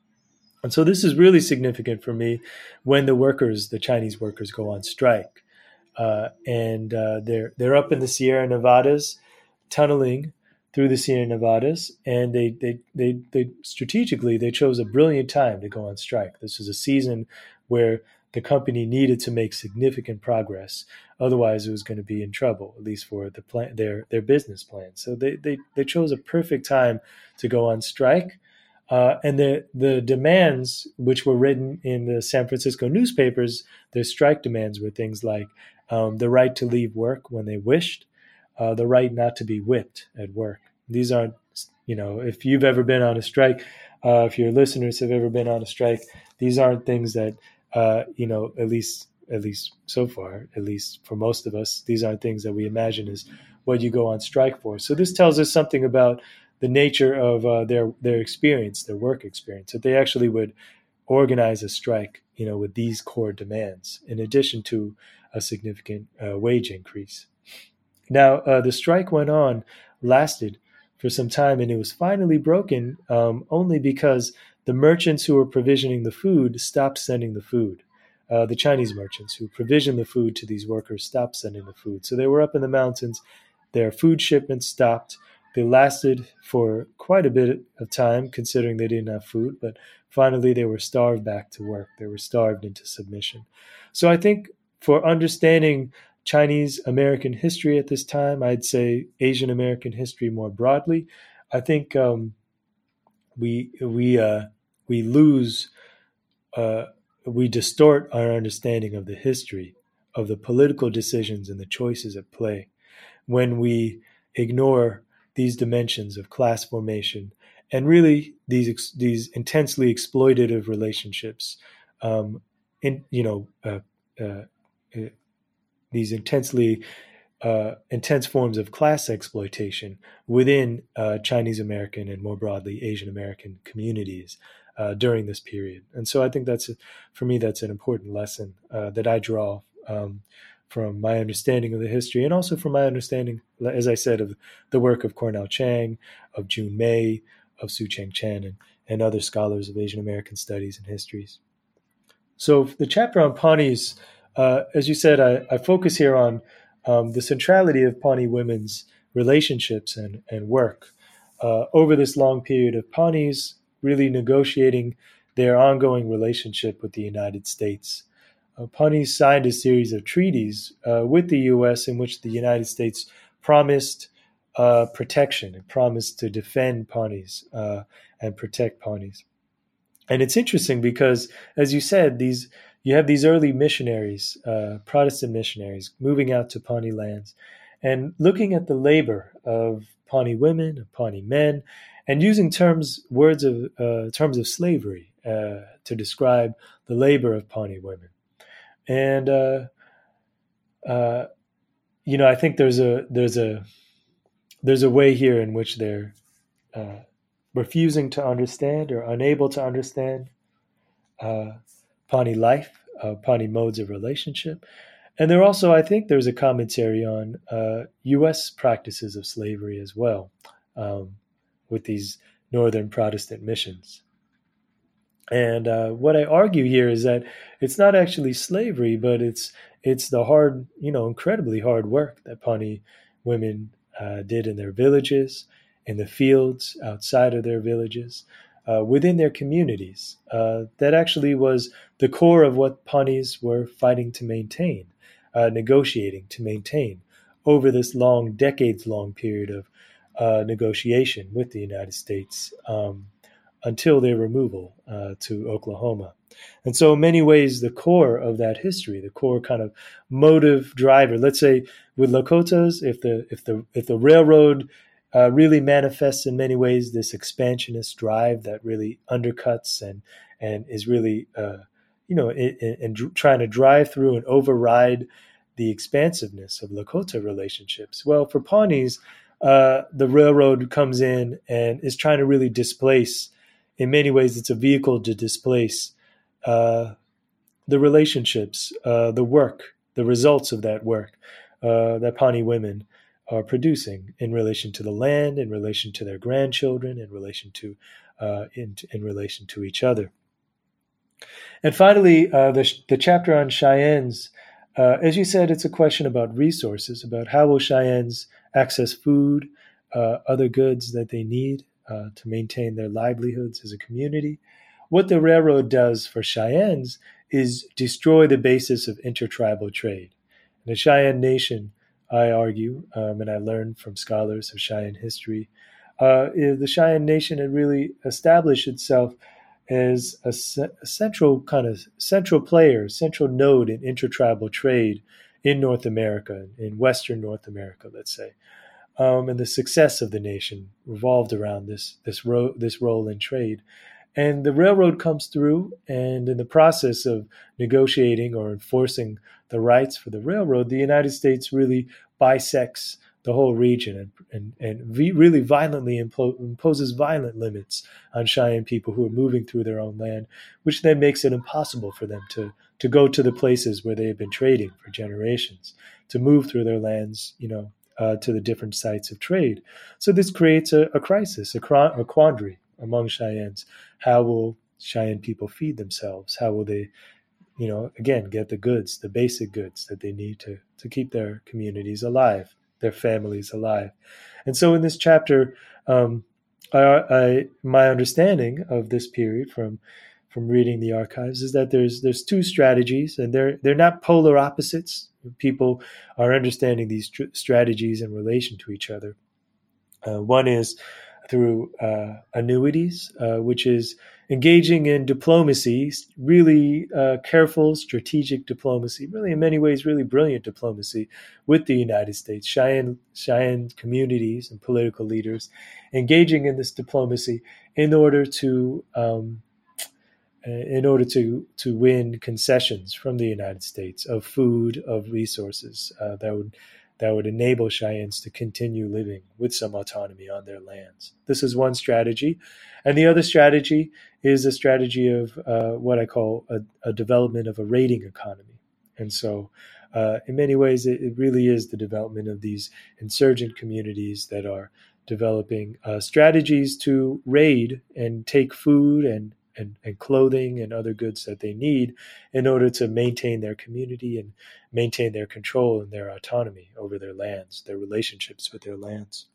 And so this is really significant for me when the workers, the Chinese workers, go on strike. Uh, and uh, they're, they're up in the Sierra Nevadas, tunneling through the Sierra Nevadas, and they, they, they, they strategically, they chose a brilliant time to go on strike. This was a season where the company needed to make significant progress. Otherwise, it was going to be in trouble, at least for the plan, their their business plan. So they they, they chose a perfect time to go on strike. Uh, and the, the demands, which were written in the San Francisco newspapers, their strike demands were things like um, the right to leave work when they wished, uh, the right not to be whipped at work. These aren't, you know, if you've ever been on a strike, uh, if your listeners have ever been on a strike, these aren't things that Uh, you know, at least, at least so far, at least for most of us, these aren't things that we imagine is what you go on strike for. So this tells us something about the nature of uh, their their experience, their work experience, that they actually would organize a strike, you know, with these core demands, in addition to a significant uh, wage increase. Now, uh, the strike went on, lasted for some time, and it was finally broken um, only because the merchants who were provisioning the food stopped sending the food. Uh, the Chinese merchants who provisioned the food to these workers stopped sending the food. So they were up in the mountains. Their food shipments stopped. They lasted for quite a bit of time, considering they didn't have food. But finally, they were starved back to work. They were starved into submission. So I think for understanding Chinese American history at this time, I'd say Asian American history more broadly, I think um, we we uh, we lose, uh, we distort our understanding of the history of the political decisions and the choices at play when we ignore these dimensions of class formation and really these these intensely exploitative relationships, um, in you know uh, uh, uh, these intensely uh, intense forms of class exploitation within uh, Chinese American and more broadly Asian American communities uh, during this period. And so I think that's, a, for me, that's an important lesson uh, that I draw um, from my understanding of the history and also from my understanding, as I said, of the work of Cornell Chang, of June May, of Su-Cheng Chan, and, and other scholars of Asian American studies and histories. So the chapter on Pawnees, uh, as you said, I, I focus here on um, the centrality of Pawnee women's relationships and, and work uh, over this long period of Pawnees really negotiating their ongoing relationship with the United States. Uh, Pawnees signed a series of treaties uh, with the U S in which the United States promised uh, protection and promised to defend Pawnees uh, and protect Pawnees. And it's interesting because, as you said, these you have these early missionaries, uh, Protestant missionaries, moving out to Pawnee lands and looking at the labor of Pawnee women, of Pawnee men, and using terms, words of uh, terms of slavery uh, to describe the labor of Pawnee women. And uh, uh, you know, I think there's a there's a there's a way here in which they're uh, refusing to understand or unable to understand uh, Pawnee life, uh, Pawnee modes of relationship. And there also, I think there's a commentary on uh, U S practices of slavery as well, um, with these Northern Protestant missions. And uh, what I argue here is that it's not actually slavery, but it's it's the hard, you know, incredibly hard work that Pawnee women uh, did in their villages, in the fields outside of their villages, uh, within their communities. Uh, that actually was the core of what Pawnees were fighting to maintain, uh, negotiating to maintain over this long, decades-long period of uh, negotiation with the United States. Um, until their removal uh, to Oklahoma. And so in many ways, the core of that history, the core kind of motive driver, let's say with Lakotas, if the if the if the railroad uh, really manifests in many ways this expansionist drive that really undercuts and and is really uh, you know and trying to drive through and override the expansiveness of Lakota relationships. Well, for Pawnees, uh, the railroad comes in and is trying to really displace. In many ways, it's a vehicle to displace uh, the relationships, uh, the work, the results of that work uh, that Pawnee women are producing in relation to the land, in relation to their grandchildren, in relation to uh, in, in relation to each other. And finally, uh, the, the chapter on Cheyennes, uh, as you said, it's a question about resources, about how will Cheyennes access food, uh, other goods that they need, Uh, to maintain their livelihoods as a community. What the railroad does for Cheyennes is destroy the basis of intertribal trade. The Cheyenne Nation, I argue, um, and I learned from scholars of Cheyenne history, uh, the Cheyenne Nation had really established itself as a, a central kind of central player, central node in intertribal trade in North America, in Western North America, let's say. Um, and the success of the nation revolved around this this, ro- this role in trade. And the railroad comes through, and in the process of negotiating or enforcing the rights for the railroad, the United States really bisects the whole region and, and, and v- really violently impo- imposes violent limits on Cheyenne people who are moving through their own land, which then makes it impossible for them to, to go to the places where they have been trading for generations, to move through their lands, you know, Uh, to the different sites of trade. So this creates a, a crisis, a, a quandary among Cheyennes. How will Cheyenne people feed themselves? How will they, you know, again, get the goods, the basic goods that they need to, to keep their communities alive, their families alive? And so in this chapter, um, I, I, my understanding of this period from from reading the archives is that there's there's two strategies, and they're they're not polar opposites. People are understanding these tr- strategies in relation to each other. Uh, one is through uh, annuities, uh, which is engaging in diplomacy, really uh, careful, strategic diplomacy, really in many ways, really brilliant diplomacy with the United States, Cheyenne, Cheyenne communities and political leaders engaging in this diplomacy in order to um, in order to to win concessions from the United States of food, of resources uh, that would that would enable Cheyennes to continue living with some autonomy on their lands. This is one strategy. And the other strategy is a strategy of uh, what I call a, a development of a raiding economy. And so uh, in many ways, it, it really is the development of these insurgent communities that are developing uh, strategies to raid and take food and And, and clothing and other goods that they need in order to maintain their community and maintain their control and their autonomy over their lands, their relationships with their lands.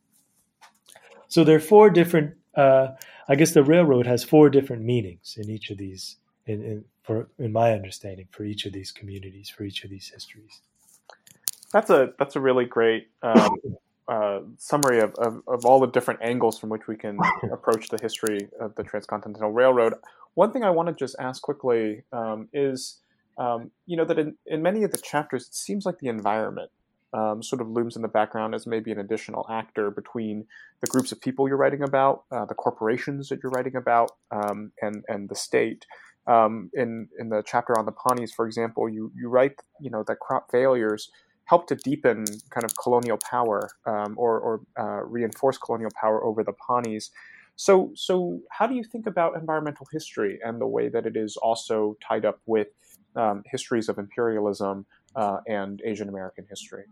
So there are four different, uh, I guess the railroad has four different meanings in each of these, in, in, for, in my understanding, for each of these communities, for each of these histories. That's a that's a really great um, uh, summary of, of, of all the different angles from which we can approach the history of the Transcontinental Railroad. One thing I want to just ask quickly um, is, um, you know, that in, in many of the chapters, it seems like the environment um, sort of looms in the background as maybe an additional actor between the groups of people you're writing about, uh, the corporations that you're writing about, um, and and the state. Um, in in the chapter on the Pawnees, for example, you you write, you know, that crop failures help to deepen kind of colonial power um, or, or uh, reinforce colonial power over the Pawnees. So, so how do you think about environmental history and the way that it is also tied up with um, histories of imperialism uh, and Asian American history?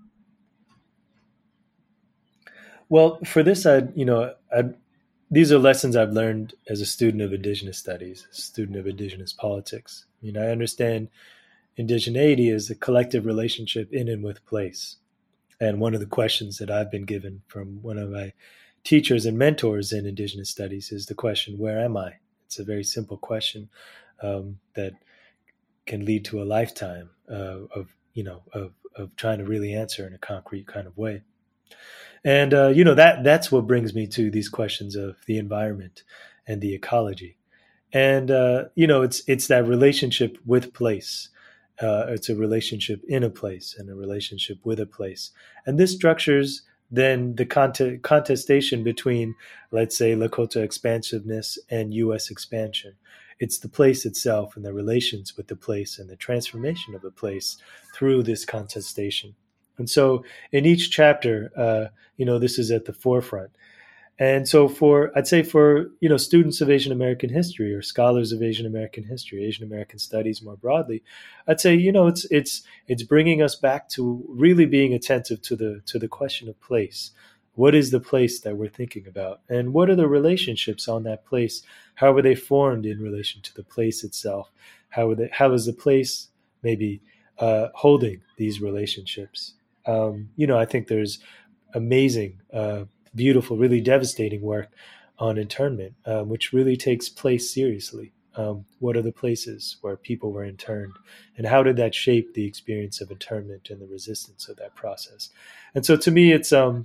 Well, for this, I you know, I, these are lessons I've learned as a student of Indigenous studies, a student of Indigenous politics. I mean, I understand indigeneity as a collective relationship in and with place. And one of the questions that I've been given from one of my teachers and mentors in Indigenous studies is the question, where am I? It's a very simple question um, that can lead to a lifetime uh, of, you know, of, of trying to really answer in a concrete kind of way. And, uh, you know, that that's what brings me to these questions of the environment and the ecology. And, uh, you know, it's it's that relationship with place. Uh, it's a relationship in a place and a relationship with a place. And this structures then the cont- contestation between, let's say, Lakota expansiveness and U S expansion. It's the place itself and the relations with the place and the transformation of the place through this contestation. And so in each chapter, uh, you know, this is at the forefront. And so for, I'd say for, you know, students of Asian American history or scholars of Asian American history, Asian American studies more broadly, I'd say, you know, it's, it's, it's bringing us back to really being attentive to the, to the question of place. What is the place that we're thinking about? And what are the relationships on that place? How were they formed in relation to the place itself? How are they, how is the place maybe uh, holding these relationships? Um, you know, I think there's amazing, uh, beautiful, really devastating work on internment, um, which really takes place seriously. Um, what are the places where people were interned, and how did that shape the experience of internment and the resistance of that process? And so, to me, it's um,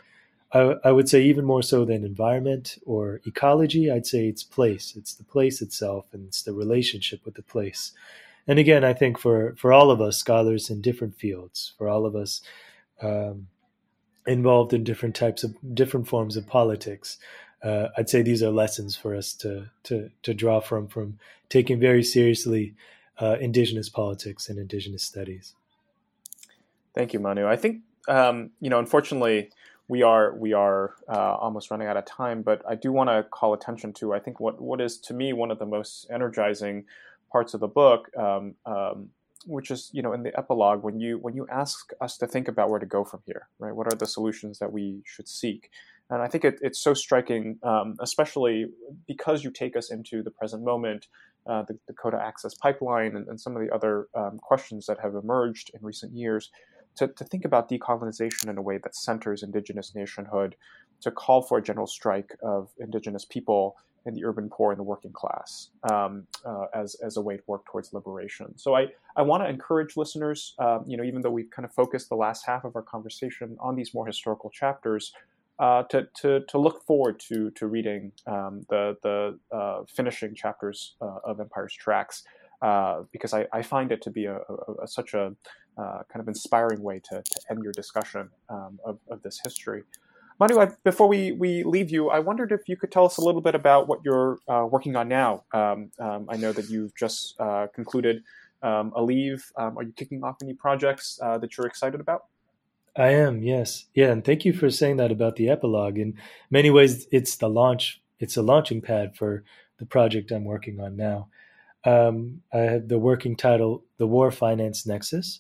I, I would say even more so than environment or ecology. I'd say it's place. It's the place itself, and it's the relationship with the place. And again, I think for for all of us scholars in different fields, for all of us um, involved in different types of different forms of politics, uh, I'd say these are lessons for us to to to draw from from taking very seriously uh, Indigenous politics and Indigenous studies. Thank you, Manu. I think um, you know, unfortunately, we are we are uh, almost running out of time, but I do want to call attention to I think what what is to me one of the most energizing parts of the book, um, um, which is, you know, in the epilogue, when you when you ask us to think about where to go from here, right? What are the solutions that we should seek? And I think it, it's so striking, um, especially because you take us into the present moment, uh, the Dakota Access Pipeline, and, and some of the other um, questions that have emerged in recent years, to, to think about decolonization in a way that centers Indigenous nationhood, to call for a general strike of Indigenous people in the urban poor and the working class um, uh, as, as a way to work towards liberation. So I, I want to encourage listeners, uh, you know, even though we've kind of focused the last half of our conversation on these more historical chapters, uh, to, to, to look forward to, to reading um, the, the uh, finishing chapters uh, of Empire's Tracks, uh, because I, I find it to be a, a, a such a uh, kind of inspiring way to, to end your discussion um, of, of this history. Manu, I, before we, we leave you, I wondered if you could tell us a little bit about what you're uh, working on now. Um, um, I know that you've just uh, concluded um, a leave. Um, are you kicking off any projects uh, that you're excited about? I am, yes. Yeah, and thank you for saying that about the epilogue. In many ways, it's the launch, it's a launching pad for the project I'm working on now. Um, I have the working title, The War Finance Nexus.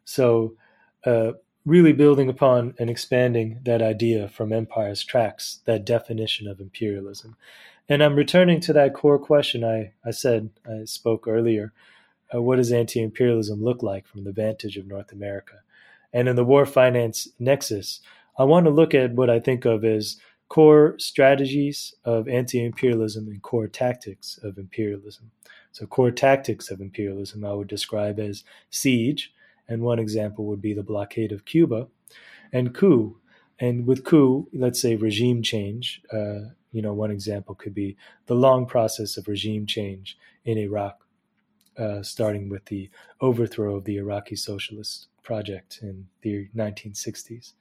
So uh, really building upon and expanding that idea from Empire's Tracks, that definition of imperialism. And I'm returning to that core question I, I said, I spoke earlier. Uh, what does anti-imperialism look like from the vantage of North America? And in the War Finance Nexus, I want to look at what I think of as core strategies of anti-imperialism and core tactics of imperialism. So core tactics of imperialism I would describe as siege, and one example would be the blockade of Cuba, and coup. And with coup, let's say regime change, uh, you know, one example could be the long process of regime change in Iraq, uh, starting with the overthrow of the Iraqi Socialist Project in the nineteen sixties.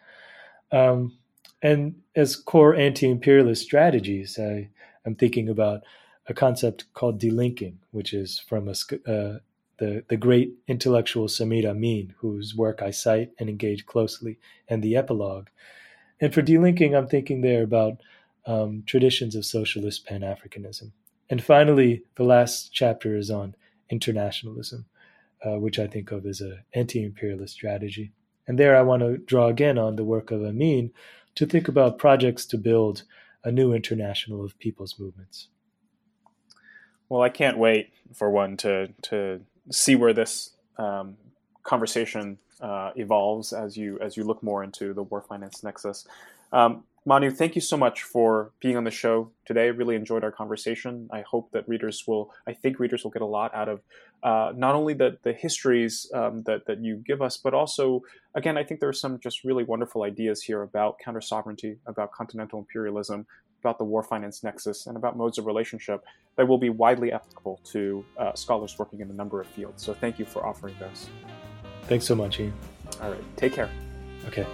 Um, and as core anti-imperialist strategies, I, I'm thinking about a concept called delinking, which is from a, uh, the, the great intellectual Samir Amin, whose work I cite and engage closely, and the epilogue. And for delinking, I'm thinking there about um, traditions of socialist Pan-Africanism. And finally, the last chapter is on internationalism, uh, which I think of as an anti-imperialist strategy. And there I want to draw again on the work of Amin to think about projects to build a new international of people's movements. Well, I can't wait for one to to see where this um, conversation uh, evolves as you as you look more into the war finance nexus. Um, Manu, thank you so much for being on the show today. I really enjoyed our conversation. I hope that readers will, I think readers will get a lot out of uh, not only the, the histories um, that, that you give us, but also, again, I think there are some just really wonderful ideas here about counter-sovereignty, about continental imperialism, about the war finance nexus, and about modes of relationship that will be widely applicable to uh, scholars working in a number of fields. So thank you for offering those. Thanks so much, Ian. All right, take care. Okay.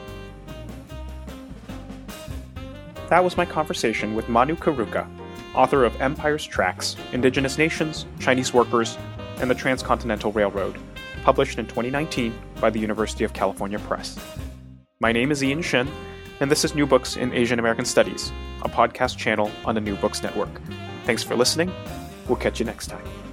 That was my conversation with Manu Karuka, author of Empire's Tracks, Indigenous Nations, Chinese Workers, and the Transcontinental Railroad, published in twenty nineteen by the University of California Press. My name is Ian Shin, and this is New Books in Asian American Studies, a podcast channel on the New Books Network. Thanks for listening. We'll catch you next time.